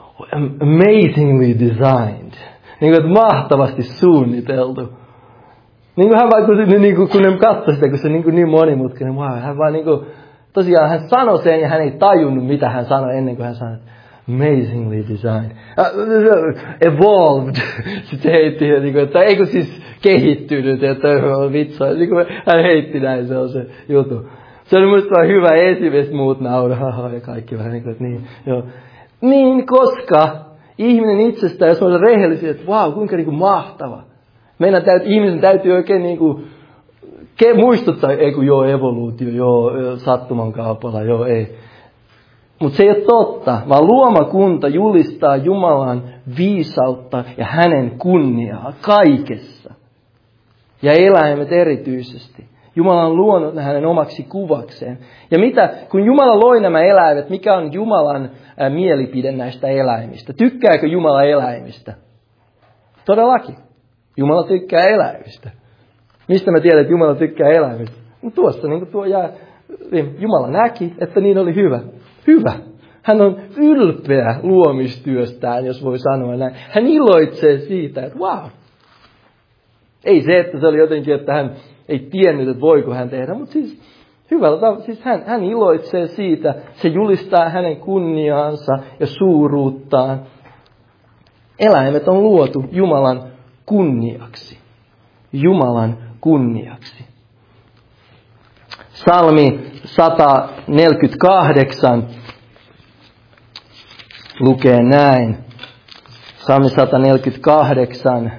amazingly designed. Niin kuin, että mahtavasti suunniteltu. Niin kuin hän vaan, kun ne katsoi sitä, kun se niin monimutkainen, hän vaan niin kuin, tosiaan hän sanoi sen ja hän ei tajunnut, mitä hän sanoi ennen kuin hän sanoi, amazingly designed. Evolved. Sitten heitti, niin kuin, että eikö siis kehittynyt, että on vitsaa. Niin kuin hän heitti näin, se on se juttu. Se oli musta hyvä esimerkiksi, muut nauraa ja kaikki vähän niin kuin, että niin, joo. Niin, koska ihminen itsestään, jos on rehellisiä, että vau, kuinka niin kuin mahtava. Ihmisen täytyy oikein niin kuin muistuttaa, ei kun joo, evoluutio, joo, sattuman kaupalla, joo, ei. Mutta se ei ole totta, vaan luomakunta julistaa Jumalan viisautta ja hänen kunniaa kaikessa. Ja eläimet erityisesti. Jumala on luonut hänen omaksi kuvakseen. Ja kun Jumala loi nämä eläimet, mikä on Jumalan mielipide näistä eläimistä? Tykkääkö Jumala eläimistä? Todellakin. Jumala tykkää eläimistä. Mistä mä tiedän, että Jumala tykkää eläimistä? No tuossa niin kuin Jumala näki, että niin oli hyvä. Hyvä. Hän on ylpeä luomistyöstään, jos voi sanoa näin. Hän iloitsee siitä, että vau. Ei se, että se oli jotenkin, että hän ei tiennyt, että voiko hän tehdä, mutta siis hyvällä tavalla, siis hän iloitsee siitä. Se julistaa hänen kunniaansa ja suuruuttaan. Eläimet on luotu Jumalan kunniaksi. Jumalan kunniaksi. Psalmi 148 lukee näin. Psalmi 148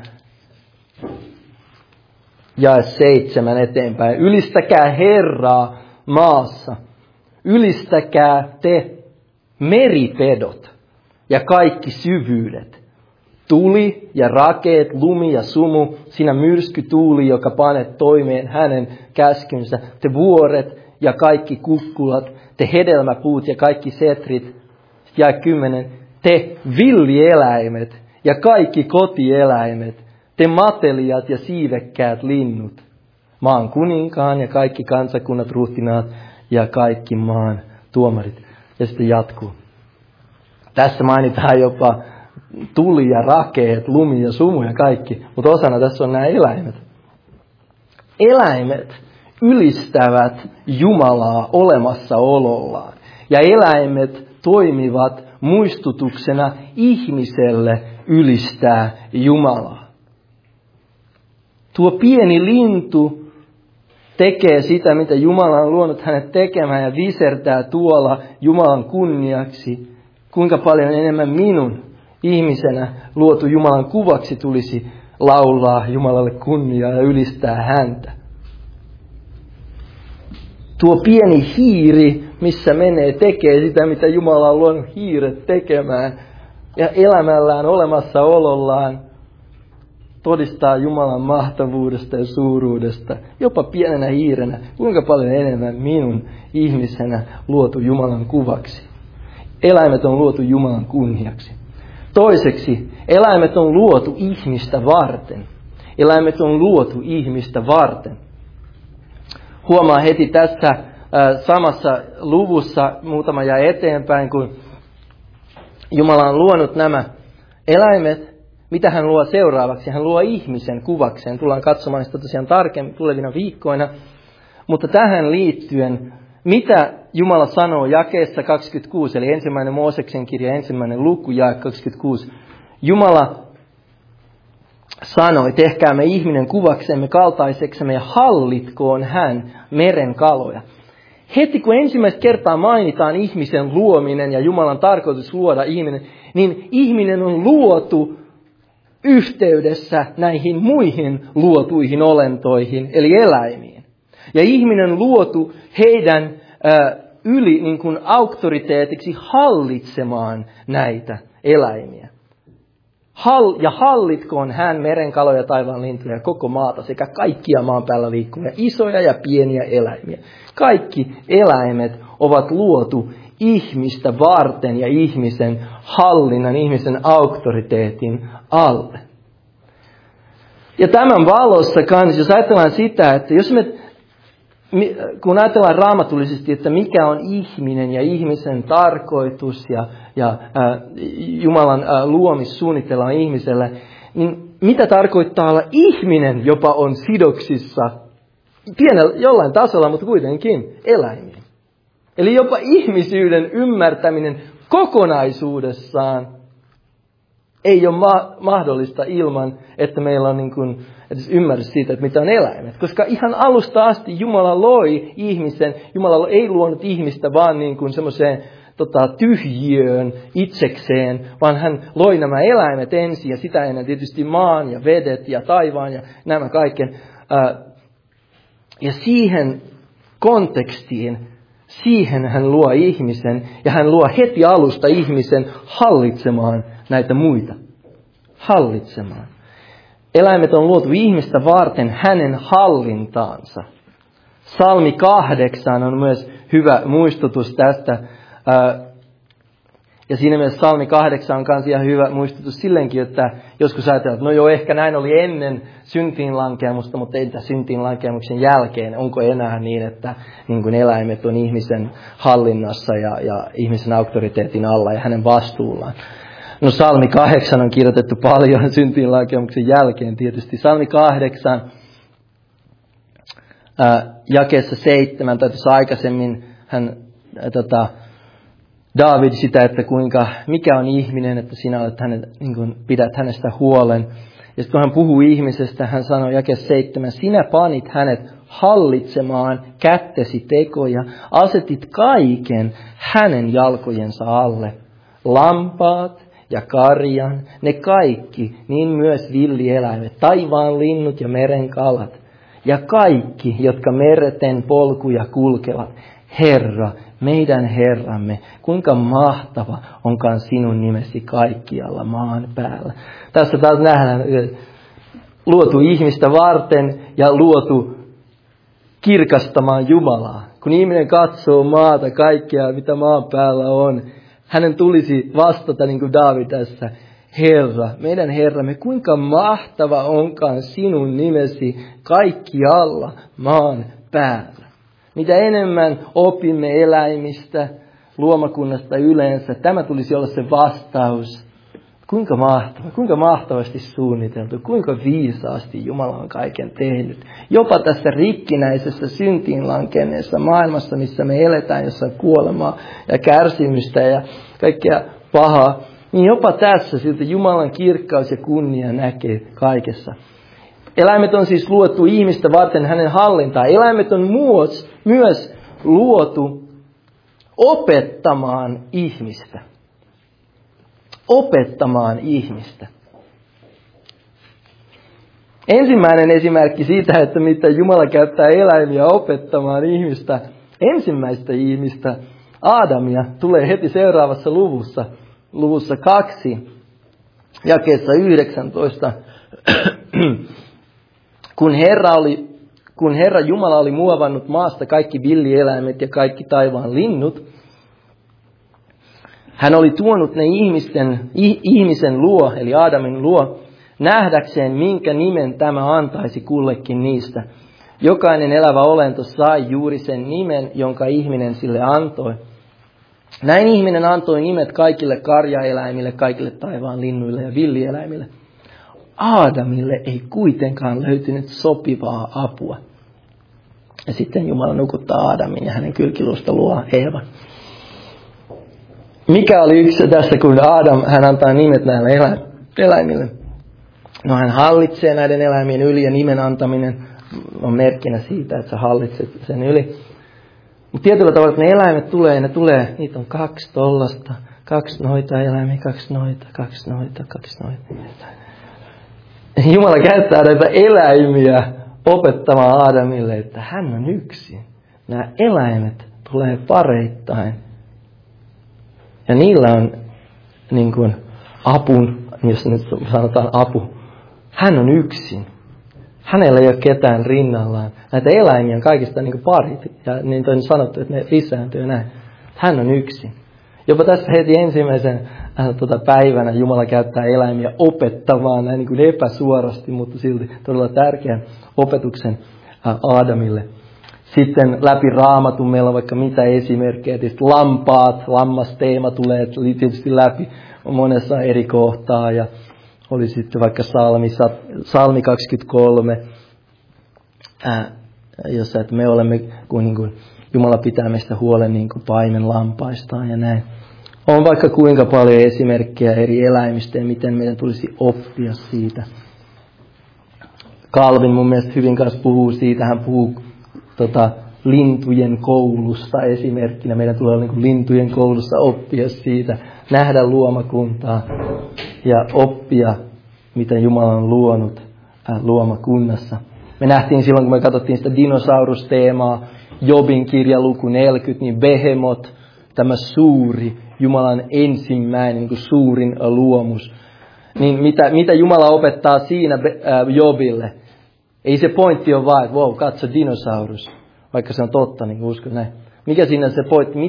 jae 7 eteenpäin. Ylistäkää Herraa maassa. Ylistäkää te meripedot ja kaikki syvyydet. Tuli ja rakeet, lumi ja sumu, sinä myrskytuuli, joka panet toimeen hänen käskynsä. Te vuoret ja kaikki kukkulat, te hedelmäpuut ja kaikki setrit. Ja 10. Te villieläimet ja kaikki kotieläimet, te matelijat ja siivekkäät linnut. Maan kuninkaan ja kaikki kansakunnat, ruhtinaat ja kaikki maan tuomarit. Ja sitten jatkuu. Tässä mainitaan jopa tuli ja rakeet, lumi ja sumu ja kaikki. Mutta osana tässä on nämä eläimet. Eläimet ylistävät Jumalaa olemassaolollaan. Ja eläimet toimivat muistutuksena ihmiselle ylistää Jumalaa. Tuo pieni lintu tekee sitä, mitä Jumala on luonut hänet tekemään ja visertää tuolla Jumalan kunniaksi. Kuinka paljon enemmän minun ihmisenä luotu Jumalan kuvaksi tulisi laulaa Jumalalle kunniaa ja ylistää häntä. Tuo pieni hiiri, missä menee, tekee sitä, mitä Jumala on luonut hiiret tekemään. Ja elämällään, olemassaolollaan todistaa Jumalan mahtavuudesta ja suuruudesta. Jopa pienenä hiirenä, kuinka paljon enemmän minun ihmisenä luotu Jumalan kuvaksi. Eläimet on luotu Jumalan kunniaksi. Toiseksi, eläimet on luotu ihmistä varten. Eläimet on luotu ihmistä varten. Huomaa heti tässä samassa luvussa, muutama jää eteenpäin, kun Jumala on luonut nämä eläimet. Mitä hän luo seuraavaksi? Hän luo ihmisen kuvakseen. Tullaan katsomaan sitä tosiaan tarkemmin tulevina viikkoina. Mutta tähän liittyen, mitä Jumala sanoo jakeessa 26, eli 1. Mooseksen kirja, 1. luku, jae 26. Jumala sanoi, tehkäämme ihminen kuvaksemme kaltaiseksemme ja hallitkoon hän meren kaloja. Heti kun ensimmäistä kertaa mainitaan ihmisen luominen ja Jumalan tarkoitus luoda ihminen, niin ihminen on luotu yhteydessä näihin muihin luotuihin olentoihin, eli eläimiin. Ja ihminen luotu heidän yli niin kuin auktoriteetiksi hallitsemaan näitä eläimiä. Ja hallitkoon hän merenkaloja, taivaan lintuja ja koko maata sekä kaikkia maan päällä liikkuvia isoja ja pieniä eläimiä. Kaikki eläimet ovat luotu ihmistä varten ja ihmisen hallinnan, ihmisen auktoriteetin alle. Ja tämän valossa kanssa, jos ajatellaan sitä, että kun ajatellaan raamatullisesti, että mikä on ihminen ja ihmisen tarkoitus ja Jumalan luomissuunnitelma ihmiselle, niin mitä tarkoittaa olla ihminen, jopa on sidoksissa pienellä jollain tasolla, mutta kuitenkin eläimiin. Eli jopa ihmisyyden ymmärtäminen kokonaisuudessaan ei ole mahdollista ilman, että meillä on niin kuin edes ymmärrys siitä, että mitä on eläimet. Koska ihan alusta asti Jumala loi ihmisen. Jumala ei luonut ihmistä vaan niin kuin semmoiseen tyhjiöön itsekseen, vaan hän loi nämä eläimet ensin ja sitä ennen tietysti maan ja vedet ja taivaan ja nämä kaiken. Ja siihen kontekstiin, siihen hän luo ihmisen ja hän luo heti alusta ihmisen hallitsemaan näitä muita. Hallitsemaan. Eläimet on luotu ihmistä varten hänen hallintaansa. Psalmi 8 on myös hyvä muistutus tästä. Ja siinä mielessä Psalmi 8 on myös ihan hyvä muistutus silleenkin, että joskus ajatellaan, että no joo, ehkä näin oli ennen syntiinlankemusta, mutta entä syntiinlankemuksen jälkeen? Onko enää niin, että niin kuin eläimet on ihmisen hallinnassa ja ihmisen auktoriteetin alla ja hänen vastuullaan? No Psalmi 8 on kirjoitettu paljon syntiinlankemuksen jälkeen tietysti. Psalmi 8 jakeessa 7, tai tuossa aikaisemmin hän Daavid sitä, että mikä on ihminen, että sinä olet niin kuin pidät hänestä huolen. Ja sitten kun hän puhuu ihmisestä, hän sanoo jakeessa 7, sinä panit hänet hallitsemaan kättesi tekoja, asetit kaiken hänen jalkojensa alle. Lampaat ja karjan, ne kaikki, niin myös villieläimet, taivaan linnut ja meren kalat. Ja kaikki, jotka merten polkuja kulkevat, Herra meidän Herramme, kuinka mahtava onkaan sinun nimesi kaikkialla maan päällä. Tässä taas nähdään luotu ihmistä varten ja luotu kirkastamaan Jumalaa. Kun ihminen katsoo maata, kaikkea mitä maan päällä on, hänen tulisi vastata niin kuin Daavid tässä, Herra, meidän Herramme, kuinka mahtava onkaan sinun nimesi kaikkialla maan päällä. Mitä enemmän opimme eläimistä, luomakunnasta yleensä, tämä tulisi olla se vastaus. Kuinka mahtavasti suunniteltu, kuinka viisaasti Jumala on kaiken tehnyt. Jopa tässä rikkinäisessä syntiin lankenneessa maailmassa, missä me eletään, jossa on kuolemaa ja kärsimystä ja kaikkea pahaa, niin jopa tässä silti Jumalan kirkkaus ja kunnia näkee kaikessa. Eläimet on siis luotu ihmistä varten hänen hallintaan. Eläimet on myös luotu opettamaan ihmistä. Opettamaan ihmistä. Ensimmäinen esimerkki siitä, että miten Jumala käyttää eläimiä opettamaan ihmistä, ensimmäistä ihmistä, Aadamia, tulee heti seuraavassa luvussa 2, jakeessa 19. Kun Herra Jumala oli muovannut maasta kaikki villieläimet ja kaikki taivaan linnut, hän oli tuonut ne ihmisen luo, eli Aadamin luo, nähdäkseen, minkä nimen tämä antaisi kullekin niistä. Jokainen elävä olento sai juuri sen nimen, jonka ihminen sille antoi. Näin ihminen antoi nimet kaikille karjaeläimille, kaikille taivaan linnuille ja villieläimille. Aadamille ei kuitenkaan löytynyt sopivaa apua. Ja sitten Jumala nukuttaa Aadamin ja hänen kylkiluusta luo Eevan. Mikä oli yksi tässä, kun hän antaa nimet näille eläimille? No hän hallitsee näiden eläimien yli ja nimen antaminen on merkkinä siitä, että sä hallitset sen yli. Mutta tietyllä tavalla, että ne eläimet tulee, niitä on 2 tollasta, 2 noita eläimiä, 2 noita. Jumala käyttää näitä eläimiä opettamaan Aadamille, että hän on yksin. Nämä eläimet tulee pareittain. Ja niillä on niin kuin apun, jos nyt sanotaan apu. Hän on yksin. Hänellä ei ole ketään rinnallaan. Näitä eläimiä on kaikista niin kuin parit. Ja niin on sanottu, että ne lisääntyy näin. Hän on yksin. Jopa tässä heti ensimmäisen päivänä Jumala käyttää eläimiä opettamaan näin niin kuin epäsuorasti, mutta silti todella tärkeän opetuksen Aadamille. Sitten läpi Raamatun meillä on vaikka mitä esimerkkejä. Tietysti lammasteema tulee tietysti läpi monessa eri kohtaa. Ja oli sitten vaikka Salmi 23, jossa että me olemme, kun niin kuin Jumala pitää meistä huolen niin kuin paimen lampaistaan ja näin. On vaikka kuinka paljon esimerkkejä eri eläimistä ja miten meidän tulisi oppia siitä. Calvin mun mielestä hyvin kanssa puhuu siitä, hän puhuu lintujen koulusta esimerkkinä. Meidän tulee olla niin kuin lintujen koulussa oppia siitä, nähdä luomakuntaa ja oppia, miten Jumala on luonut luomakunnassa. Me nähtiin silloin, kun me katsottiin sitä dinosaurusteemaa, Jobin kirja luku 40, niin Behemot, tämä suuri, Jumalan ensimmäinen, niin kuin suurin luomus. Niin mitä Jumala opettaa siinä Jobille? Ei se pointti ole vaan, että wow, katso dinosaurus, vaikka se on totta, niin kuin uskon näin. Mikä siinä se pointti?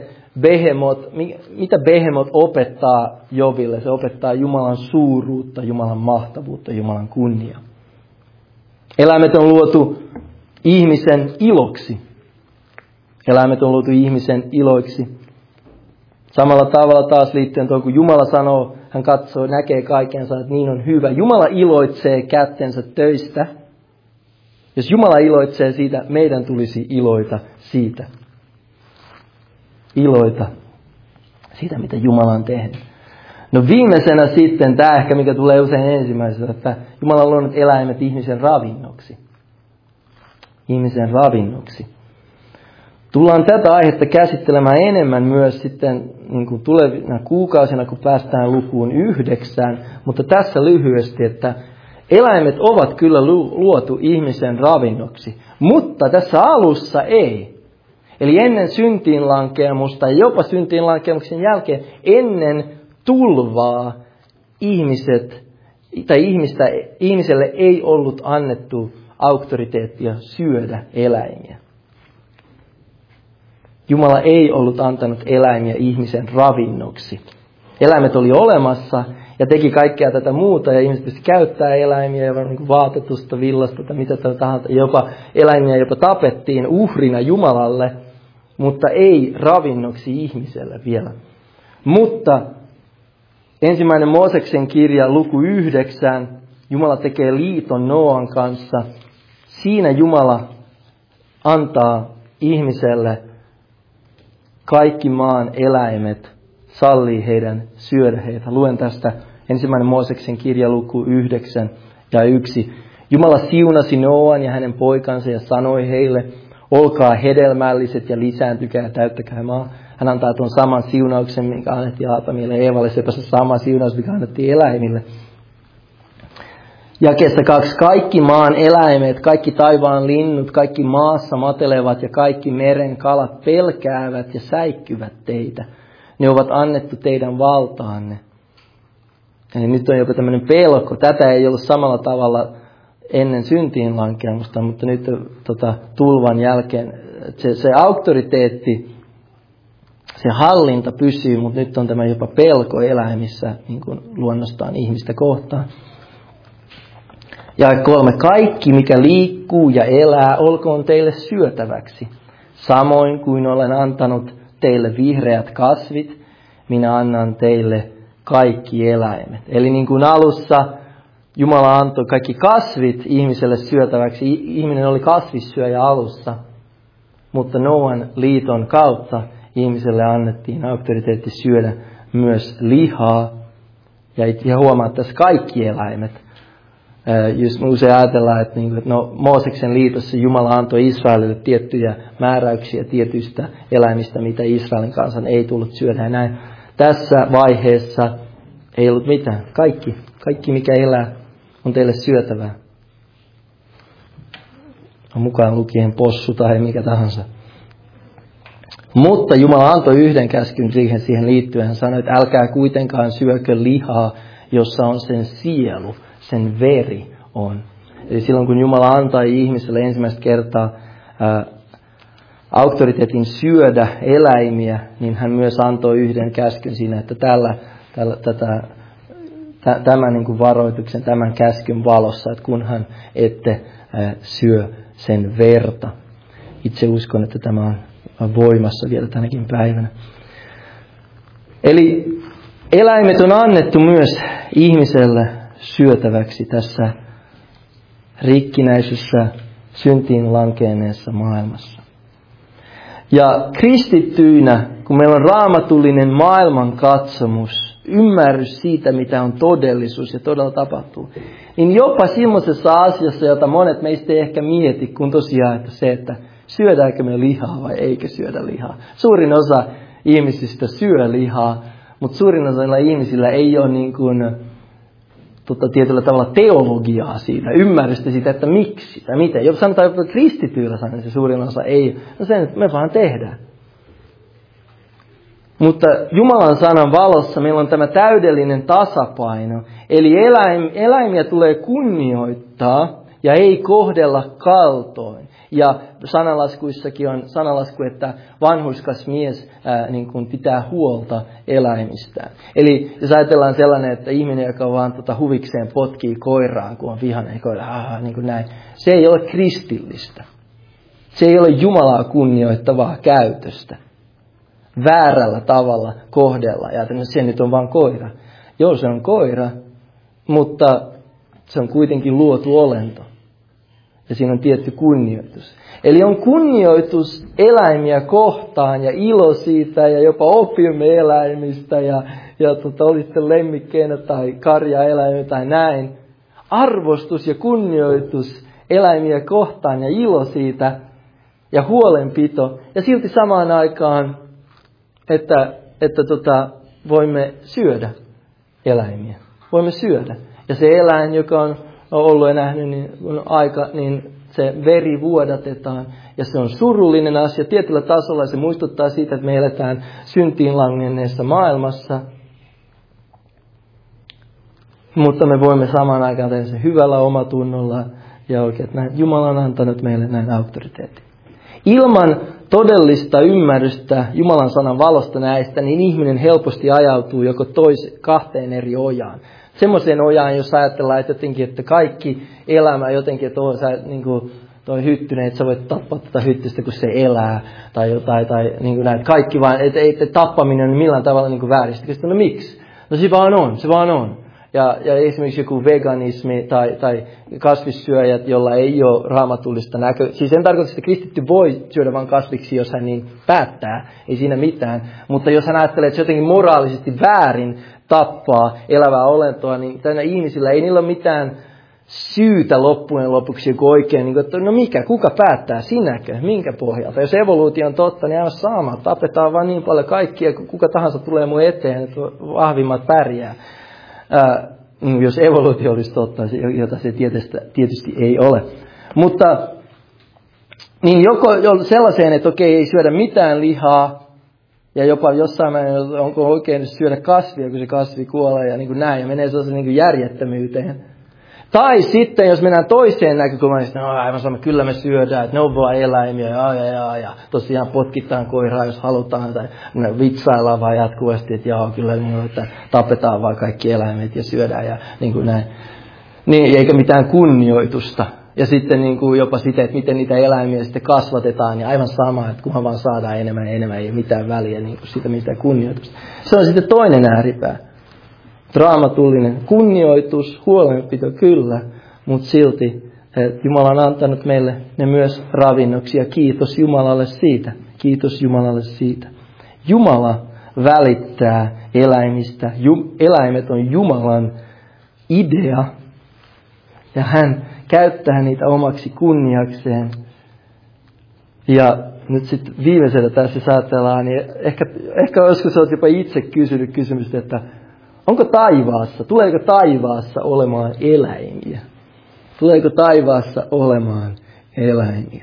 Mitä Behemot opettaa Jobille? Se opettaa Jumalan suuruutta, Jumalan mahtavuutta, Jumalan kunniaa. Eläimet on luotu ihmisen iloksi. Eläimet on luotu ihmisen iloiksi. Samalla tavalla taas liittyen tuohon, kun Jumala sanoo, hän katsoo, näkee kaikensa, että niin on hyvä. Jumala iloitsee kättensä töistä. Jos Jumala iloitsee siitä, meidän tulisi iloita siitä. Iloita siitä, mitä Jumala on tehnyt. No viimeisenä sitten, tämä ehkä mikä tulee usein ensimmäisenä, että Jumala on luonut eläimet ihmisen ravinnoksi. Ihmisen ravinnoksi. Tullaan tätä aihetta käsittelemään enemmän myös sitten niin kuin tulevina kuukausina, kun päästään lukuun 9. Mutta tässä lyhyesti, että eläimet ovat kyllä luotu ihmisen ravinnoksi. Mutta tässä alussa ei. Eli ennen syntiinlankemusta ja jopa syntiinlankemuksen jälkeen, ennen tulvaa ihmiselle ei ollut annettu auktoriteettia syödä eläimiä. Jumala ei ollut antanut eläimiä ihmisen ravinnoksi. Eläimet oli olemassa ja teki kaikkea tätä muuta ja ihmiset pystyi käyttämään eläimiä, niin vaatetusta, villasta tai mitä tahansa. Jopa eläimiä jopa tapettiin uhrina Jumalalle, mutta ei ravinnoksi ihmiselle vielä. Mutta 1. Mooseksen kirja luku 9, Jumala tekee liiton Nooan kanssa. Siinä Jumala antaa ihmiselle kaikki maan eläimet, sallii heidän syödä heitä. Luen tästä 1. Mooseksen kirja luku 9 ja 1. Jumala siunasi Nooan ja hänen poikansa ja sanoi heille, olkaa hedelmälliset ja lisääntykää ja täyttäkää maa. Hän antaa tuon saman siunauksen, minkä annettiin Aatamille ja Eevalle, sepä se sama siunaus, mikä annettiin eläimille. Jakeessa 2. Kaikki maan eläimet, kaikki taivaan linnut, kaikki maassa matelevat ja kaikki meren kalat pelkäävät ja säikkyvät teitä. Ne ovat annettu teidän valtaanne. Eli nyt on joku tämmöinen pelko. Tätä ei ollut samalla tavalla ennen syntiinlankemusta, mutta nyt tulvan jälkeen se auktoriteetti, se hallinta pysyy, mutta nyt on tämä jopa pelko eläimissä niin kuin luonnostaan ihmistä kohtaan. Ja 3. Kaikki, mikä liikkuu ja elää, olkoon teille syötäväksi. Samoin kuin olen antanut teille vihreät kasvit, minä annan teille kaikki eläimet. Eli niin kuin alussa Jumala antoi kaikki kasvit ihmiselle syötäväksi. Ihminen oli kasvissyöjä alussa, mutta Nooan liiton kautta ihmiselle annettiin auktoriteetti syödä myös lihaa. Ja huomaa, että tässä kaikki eläimet. Jos me usein ajatellaan, että Mooseksen liitossa Jumala antoi Israelille tiettyjä määräyksiä tietyistä eläimistä, mitä Israelin kansan ei tullut syödä. Ja näin. Tässä vaiheessa ei ollut mitään. Kaikki mikä elää on teille syötävää. On mukaan lukien possu tai mikä tahansa. Mutta Jumala antoi yhden käskyn siihen liittyen. Hän sanoi, että älkää kuitenkaan syökö lihaa, jossa on sen sielu, sen veri on. Eli silloin kun Jumala antoi ihmiselle ensimmäistä kertaa auktoriteetin syödä eläimiä, niin hän myös antoi yhden käskyn siinä, että tämän niin kuin varoituksen, tämän käskyn valossa, että kunhan ette syö sen verta. Itse uskon, että tämä on voimassa vielä tänäkin päivänä. Eli eläimet on annettu myös ihmiselle syötäväksi tässä rikkinäisessä syntiin lankeeneessa maailmassa. Ja kristittyinä, kun meillä on raamatullinen maailmankatsomus, ymmärrys siitä, mitä on todellisuus ja todella tapahtuu, niin jopa semmoisessa asiassa, jota monet meistä ei ehkä mieti, kun tosiaan että se, että syödäänkö me lihaa vai eikö syödä lihaa. Suurin osa ihmisistä syö lihaa, mutta suurin osa ihmisillä ei ole niin kuin tietyllä tavalla teologiaa siitä, ymmärrystä siitä, että miksi tai miten. Jos sanotaan jopa kristityillä sanoen, se suurin osa ei. No sen, että me vaan tehdään. Mutta Jumalan sanan valossa meillä on tämä täydellinen tasapaino. Eli eläimiä tulee kunnioittaa ja ei kohdella kaltoin. Ja sanalaskuissakin on sanalasku, että vanhurskas mies niin kuin pitää huolta eläimistään. Eli jos ajatellaan sellainen, että ihminen, joka vaan huvikseen potkii koiraa, kun on vihainen koira, niin kuin näin, se ei ole kristillistä. Se ei ole Jumalaa kunnioittavaa käytöstä. Väärällä tavalla kohdella. Ja se nyt on vaan koira. Joo, se on koira, mutta se on kuitenkin luotu olento. Ja siinä on tietty kunnioitus. Eli on kunnioitus eläimiä kohtaan ja ilo siitä ja jopa opimme eläimistä ja oli sitten lemmikkeinä tai karjaeläimiä tai näin. Arvostus ja kunnioitus eläimiä kohtaan ja ilo siitä ja huolenpito. Ja silti samaan aikaan, että voimme syödä eläimiä. Voimme syödä. Ja se eläin, joka on ollut ja nähnyt niin aika, niin se veri vuodatetaan. Ja se on surullinen asia tietyllä tasolla. Se muistuttaa siitä, että me eletään syntiin langenneessa maailmassa. Mutta me voimme samaan aikaan tehdä sen hyvällä omatunnolla. Ja oikein, että Jumala on antanut meille näin auktoriteetin. Ilman todellista ymmärrystä Jumalan sanan valosta näistä, niin ihminen helposti ajautuu joko kahteen eri ojaan. Semmoiseen ojaan, jos ajatellaan, että jotenkin, että kaikki elämä jotenkin, että niin kuin toi hyttynen, että sä voit tappaa tätä hyttystä, kun se elää, tai jotain, tai niin kuin näin. Kaikki vaan, että tappaminen on millään tavalla niin kuin vääristä. No miksi? No se vaan on. Ja esimerkiksi joku veganismi tai kasvissyöjät, jolla ei ole raamatullista siis en tarkoita, että kristitty voi syödä vain kasviksi, jos hän niin päättää, ei siinä mitään. Mutta jos hän ajattelee, että se jotenkin moraalisesti väärin tappaa elävää olentoa, niin tänä ihmisillä ei niillä ole mitään syytä loppujen lopuksi joku oikein, niin kuin, että no kuka päättää, sinäkö, minkä pohjalta? Jos evoluutio on totta, niin aivan sama, tapetaan vaan niin paljon kaikkia, kuka tahansa tulee mun eteen, että vahvimmat pärjää. Jos evoluutio olisi totta, jota se tietysti ei ole. Mutta niin joko sellaiseen, että okei, ei syödä mitään lihaa, ja jopa jossain määrin, onko oikein syödä kasvia, kun se kasvi kuolee ja niin kuin näin, ja menee sellaisen niin kuin järjettömyyteen. Tai sitten, jos mennään toiseen näkökulmaan, niin aivan sama, kyllä me syödään, että ne on vaan eläimiä, ja tosiaan potkitaan koiraa, jos halutaan, tai vitsaillaan vaan jatkuvasti, että kyllä niin, että tapetaan vaan kaikki eläimet ja syödään, ja niin kuin näin. Niin, eikä mitään kunnioitusta. Ja sitten niin kuin jopa sitä, että miten niitä eläimiä sitten kasvatetaan, ja aivan sama, että kunhan vaan saadaan enemmän ja enemmän, ei mitään väliä niin kuin siitä mitään kunnioitusta. Se on sitten toinen ääripää. Raamatullinen kunnioitus, huolenpito kyllä, mutta silti Jumala on antanut meille ne myös ravinnoksi ja kiitos Jumalalle siitä. Kiitos Jumalalle siitä. Jumala välittää eläimistä. Eläimet on Jumalan idea ja hän käyttää niitä omaksi kunniakseen. Ja nyt sitten viimeisellä tässä saatellaan, niin ehkä joskus olet jopa itse kysynyt kysymystä, että tuleeko taivaassa olemaan eläimiä? Tuleeko taivaassa olemaan eläimiä?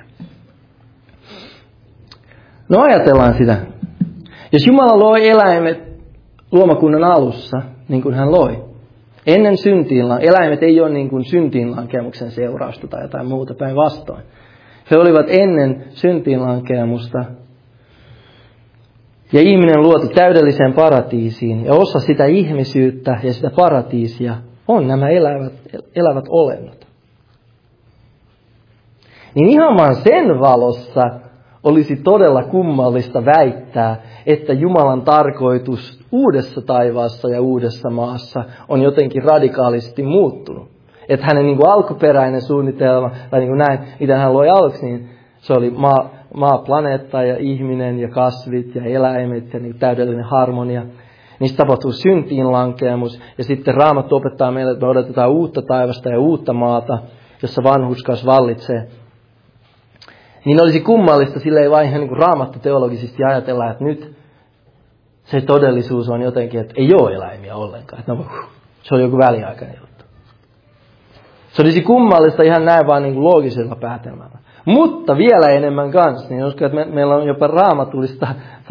No ajatellaan sitä. Jos Jumala loi eläimet luomakunnan alussa, niin kuin hän loi, ennen eläimet ei ole niin kuin syntiinlankemuksen seurausta tai jotain muuta päinvastoin. He olivat ennen syntiinlankemusta. Ja ihminen luotu täydelliseen paratiisiin, ja osa sitä ihmisyyttä ja sitä paratiisia on nämä elävät olennot. Niin ihan vaan sen valossa olisi todella kummallista väittää, että Jumalan tarkoitus uudessa taivaassa ja uudessa maassa on jotenkin radikaalisti muuttunut. Että hänen niin kuin alkuperäinen suunnitelma, tai niin kuin näin, mitä hän loi aluksi, niin se oli maaplaneetta ja ihminen ja kasvit ja eläimet ja niin täydellinen harmonia. Niistä tapahtuu syntiinlankemus ja sitten Raamattu opettaa meille, että me odotetaan uutta taivasta ja uutta maata, jossa vanhurskas vallitsee. Niin olisi kummallista, sillä ei vain niin Raamattu teologisesti ajatella, että nyt se todellisuus on jotenkin, että ei ole eläimiä ollenkaan. Että se on joku väliaikainen juttu. Se olisi kummallista ihan näin vaan niin loogisella päätelmällä. Mutta vielä enemmän kanssa, niin uskon, että meillä on jopa raamatullista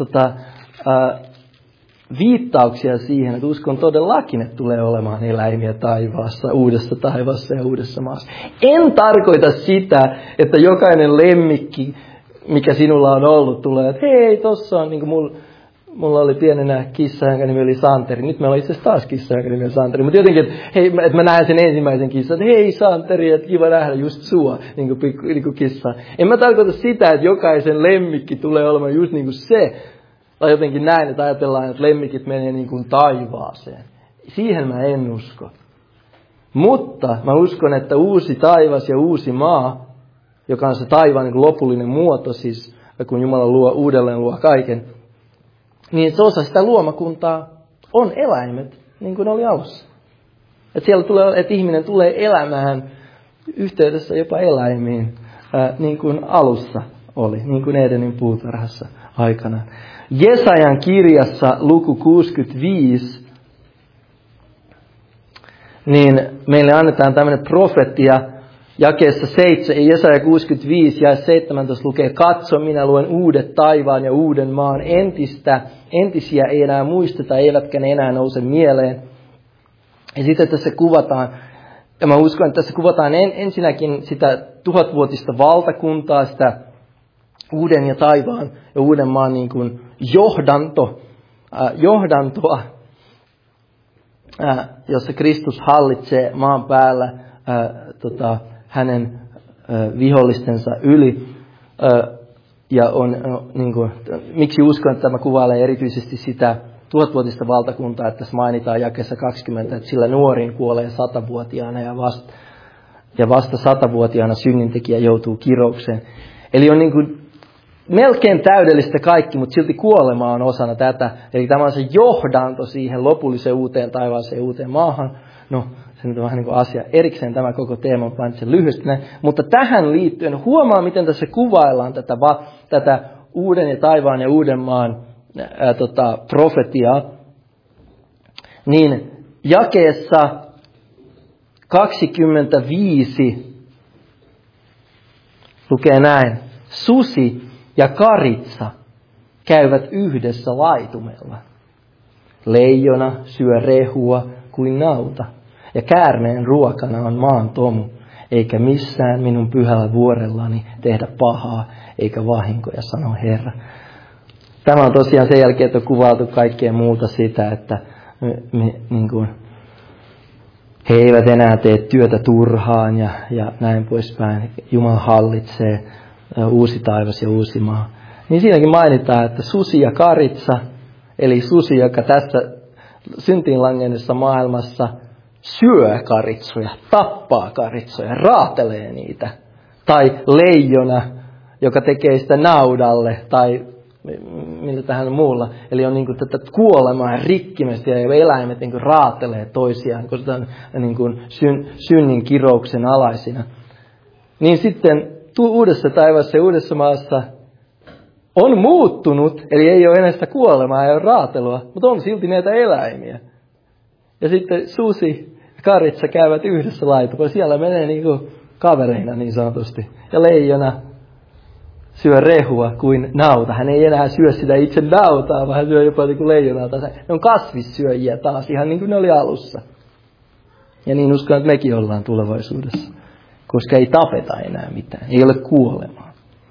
viittauksia siihen, että uskon todellakin, että tulee olemaan eläimiä taivaassa, uudessa taivaassa ja uudessa maassa. En tarkoita sitä, että jokainen lemmikki, mikä sinulla on ollut, tulee, että hei, tossa on, niin kuin mulla oli pienenä kissa, jonka nimi oli Santeri. Nyt meillä on itse asiassa taas kissa, jonka nimi on Santeri. Mutta jotenkin, että mä näen sen ensimmäisen kissan, että hei Santeri, että kiva nähdä just sua, niin kuin kissa. En mä tarkoita sitä, että jokaisen lemmikki tulee olemaan just niin kuin se. Tai jotenkin näin, että ajatellaan, että lemmikit menee niin kuin taivaaseen. Siihen mä en usko. Mutta mä uskon, että uusi taivas ja uusi maa, joka on se taivaan niin kuin lopullinen muoto, siis kun Jumala uudelleen luo kaiken, niin se osa sitä luomakuntaa on eläimet, niin kuin oli alussa. Että siellä tulee, että ihminen tulee elämään yhteydessä jopa eläimiin, niin kuin alussa oli, niin kuin Edenin puutarhassa aikanaan. Jesajan kirjassa luku 65, niin meille annetaan tämmöinen profetia, jakeessa 7, Jesaja 65 ja 17 lukee, katso, minä luen uudet taivaan ja uuden maan, entisiä ei enää muisteta, eivätkä ne enää nouse mieleen. Ja sitten tässä kuvataan, ja mä uskon, että tässä kuvataan ensinnäkin sitä 1000-vuotista valtakuntaa, sitä uuden ja taivaan ja uuden maan niin kuin johdantoa, jossa Kristus hallitsee maan päällä hänen vihollistensa yli. Ja niin kuin, miksi uskon, että tämä kuvailee erityisesti sitä 1000-vuotista valtakuntaa, että tässä mainitaan jakeessa 20, että sillä nuorin kuolee 100-vuotiaana ja vasta 100-vuotiaana synnintekijä joutuu kiroukseen. Eli on niin kuin melkein täydellistä kaikki, mutta silti kuolema on osana tätä. Eli tämä on se johdanto siihen lopulliseen uuteen taivaaseen ja uuteen maahan. No, se nyt on vähän niin kuin asia erikseen tämä koko teema, mainitsen lyhyesti näin. Mutta tähän liittyen, huomaa miten tässä kuvaillaan tätä uuden ja taivaan ja uuden maan profetiaa. Niin jakeessa 25 lukee näin. Susi ja karitsa käyvät yhdessä laitumella. Leijona syö rehua kuin nauta, ja käärmeen ruokana on maan tomu, eikä missään minun pyhällä vuorellani tehdä pahaa, eikä vahinkoja, sanoo Herra. Tämä on tosiaan sen jälkeen, että on kuvailtu kaikkea muuta sitä, että niin kuin, he eivät enää tee työtä turhaan ja näin poispäin. Jumala hallitsee uusi taivas ja uusi maa. Niin siinäkin mainitaan, että susi ja karitsa, eli susi, joka tässä syntiin langenneessa maailmassa syö karitsoja, tappaa karitsoja, raatelee niitä. Tai leijona, joka tekee sitä naudalle tai millä tähän muulla. Eli on niin kuin tätä kuolemaa ja rikkimistä ja eläimet niin kuin raatelee toisiaan, kun sitä on niin kuin synnin kirouksen alaisina. Niin sitten uudessa taivaassa ja uudessa maassa on muuttunut, eli ei ole enää sitä kuolemaa, ei ole raatelua, mutta on silti näitä eläimiä. Ja sitten susi ja karitsa käyvät yhdessä laitumella. Siellä menee niin kuin kavereina niin sanotusti. Ja leijona syö rehua kuin nauta. Hän ei enää syö sitä itse nautaa, vaan hän syö jopa niin kuin leijonaa. Ne on kasvissyöjiä taas, ihan niin kuin ne oli alussa. Ja niin uskon, että mekin ollaan tulevaisuudessa. Koska ei tapeta enää mitään. Ei ole kuolemaa.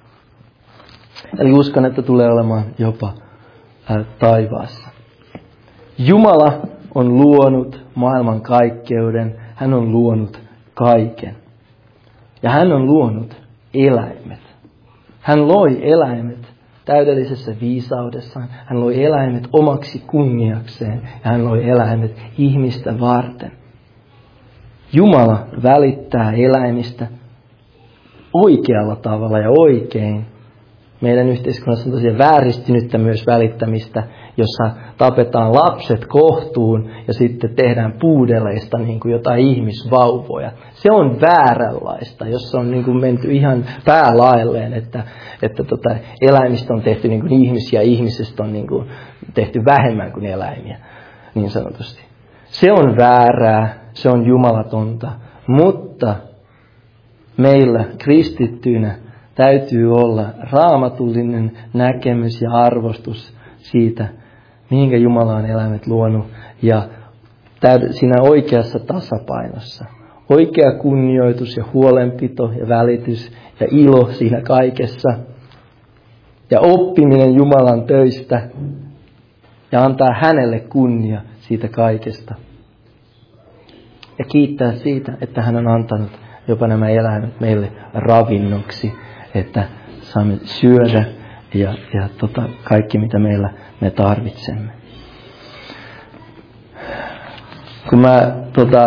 Eli uskon, että tulee olemaan jopa taivaassa. Jumala on luonut maailman kaikkeuden. Hän on luonut kaiken. Ja hän on luonut eläimet. Hän loi eläimet täydellisessä viisaudessaan. Hän loi eläimet omaksi kunniakseen. Ja hän loi eläimet ihmistä varten. Jumala välittää eläimistä oikealla tavalla ja oikein. Meidän yhteiskunnassa on tosiaan vääristynyttä myös välittämistä, jossa tapetaan lapset kohtuun ja sitten tehdään puudeleista niin kuin jotain ihmisvauvoja. Se on vääränlaista, jossa on niin kuin menty ihan päälaelleen, että eläimistä on tehty niin kuin ihmisiä, ihmisistä on niin kuin tehty vähemmän kuin eläimiä, niin sanotusti. Se on väärää, se on jumalatonta, mutta meillä kristittyinä täytyy olla raamatullinen näkemys ja arvostus siitä, mihinkä Jumala on eläimet luonut, ja siinä oikeassa tasapainossa. Oikea kunnioitus ja huolenpito ja välitys ja ilo siinä kaikessa. Ja oppiminen Jumalan töistä ja antaa hänelle kunnia siitä kaikesta. Ja kiittää siitä, että hän on antanut jopa nämä eläimet meille ravinnoksi, että saamme syödä ja kaikki mitä me tarvitsemme. Kun mä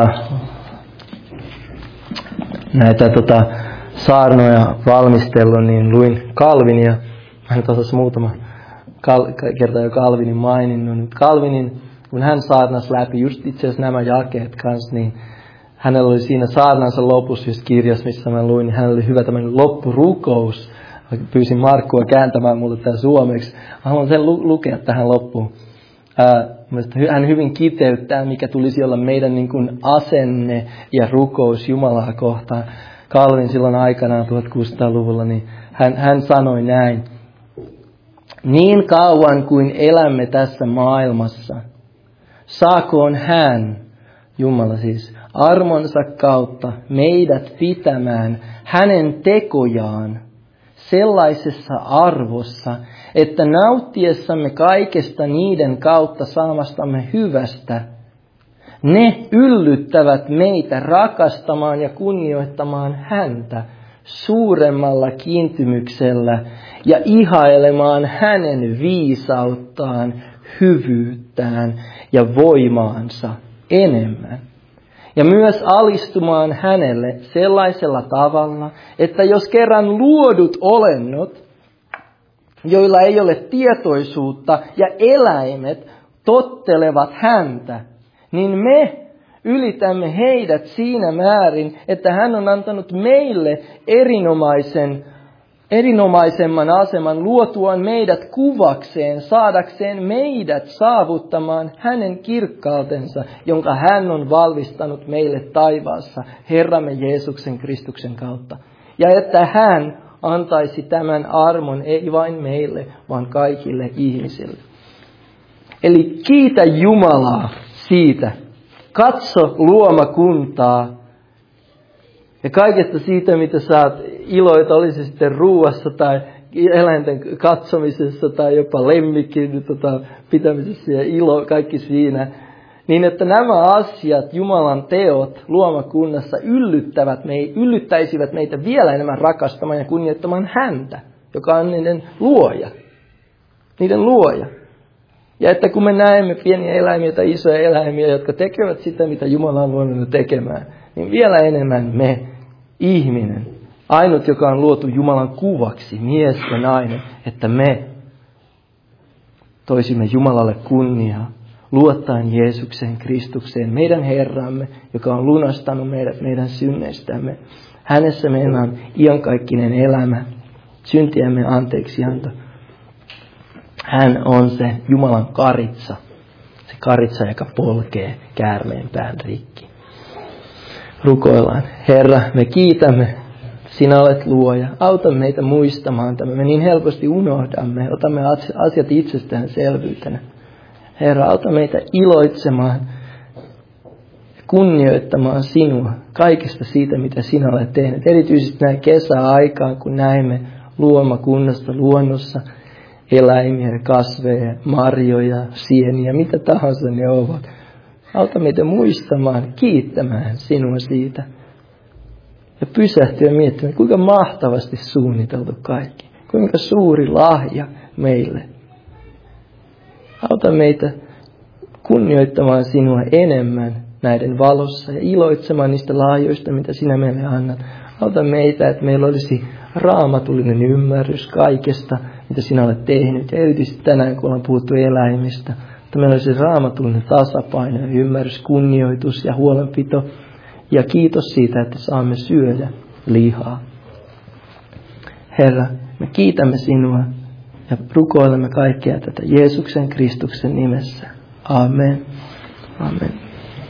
näitä saarnoja valmistellut, niin luin Calvinia. Mä en tuossa muutama kerta jo Calvinin maininnut. Nyt Calvinin, kun hän saarnasi läpi just itse asiassa nämä jakeet kanssa, niin hänellä oli siinä saarnansa lopussa, just kirjassa, missä mä luin, niin hänellä oli hyvä tämmöinen loppurukous. Pyysin Markkua kääntämään mulle tämän suomeksi. Haluan sen lukea tähän loppuun. Hän hyvin kiteyttää, mikä tulisi olla meidän niin kuin asenne ja rukous Jumalaa kohtaan. Calvin silloin aikanaan 1600-luvulla, niin hän sanoi näin. Niin kauan kuin elämme tässä maailmassa, saakoon hän, Jumala siis, armonsa kautta meidät pitämään hänen tekojaan sellaisessa arvossa, että nauttiessamme kaikesta niiden kautta saamastamme hyvästä, ne yllyttävät meitä rakastamaan ja kunnioittamaan häntä suuremmalla kiintymyksellä ja ihailemaan hänen viisauttaan, hyvyyttään ja voimaansa enemmän. Ja myös alistumaan hänelle sellaisella tavalla, että jos kerran luodut olennot, joilla ei ole tietoisuutta ja eläimet tottelevat häntä, niin me ylitämme heidät siinä määrin, että hän on antanut meille erinomaisemman aseman luotuaan meidät kuvakseen, saadakseen meidät saavuttamaan hänen kirkkautensa, jonka hän on valmistanut meille taivaassa Herramme Jeesuksen Kristuksen kautta. Ja että hän antaisi tämän armon ei vain meille, vaan kaikille ihmisille. Eli kiitä Jumalaa siitä. Katso luomakuntaa ja kaikesta siitä, mitä saat iloita, oli se sitten ruuassa tai eläinten katsomisessa tai jopa lemmikin pitämisessä ja ilo, kaikki siinä. Niin että nämä asiat, Jumalan teot luomakunnassa yllyttäisivät meitä vielä enemmän rakastamaan ja kunnioittamaan häntä, joka on niiden luoja. Niiden luoja. Ja että kun me näemme pieniä eläimiä tai isoja eläimiä, jotka tekevät sitä, mitä Jumala on luonut tekemään, niin vielä enemmän me, ihminen, ainut, joka on luotu Jumalan kuvaksi, mies ja nainen, että me toisimme Jumalalle kunniaa, luottaen Jeesukseen, Kristukseen, meidän Herramme, joka on lunastanut meidät meidän synneistämme. Hänessä meillä on iankaikkinen elämä, syntiemme anteeksianto. Hän on se Jumalan karitsa, se karitsa, joka polkee käärmeen pään rikki. Rukoillaan. Herra, me kiitämme, sinä olet luoja. Auta meitä muistamaan tämä. Me niin helposti unohdamme, otamme asiat itsestäänselvyytenä. Herra, auta meitä iloitsemaan, kunnioittamaan sinua kaikesta siitä, mitä sinä olet tehnyt. Erityisesti näin kesäaikaan, kun näemme luomakunnasta luonnossa eläimiä, kasveja, marjoja, sieniä, mitä tahansa ne ovat. Auta meitä muistamaan, kiittämään sinua siitä. Ja pysähtyä miettimään, kuinka mahtavasti suunniteltu kaikki. Kuinka suuri lahja meille. Auta meitä kunnioittamaan sinua enemmän näiden valossa ja iloitsemaan niistä lahjoista, mitä sinä meille annat. Auta meitä, että meillä olisi raamatullinen ymmärrys kaikesta, mitä sinä olet tehnyt. Ja erityisesti tänään, kun ollaan puhuttu eläimistä, että meillä olisi raamatullinen tasapaino ja ymmärrys, kunnioitus ja huolenpito. Ja kiitos siitä, että saamme syödä lihaa. Herra, me kiitämme sinua ja rukoilemme kaikkea tätä Jeesuksen Kristuksen nimessä. Amen. Amen.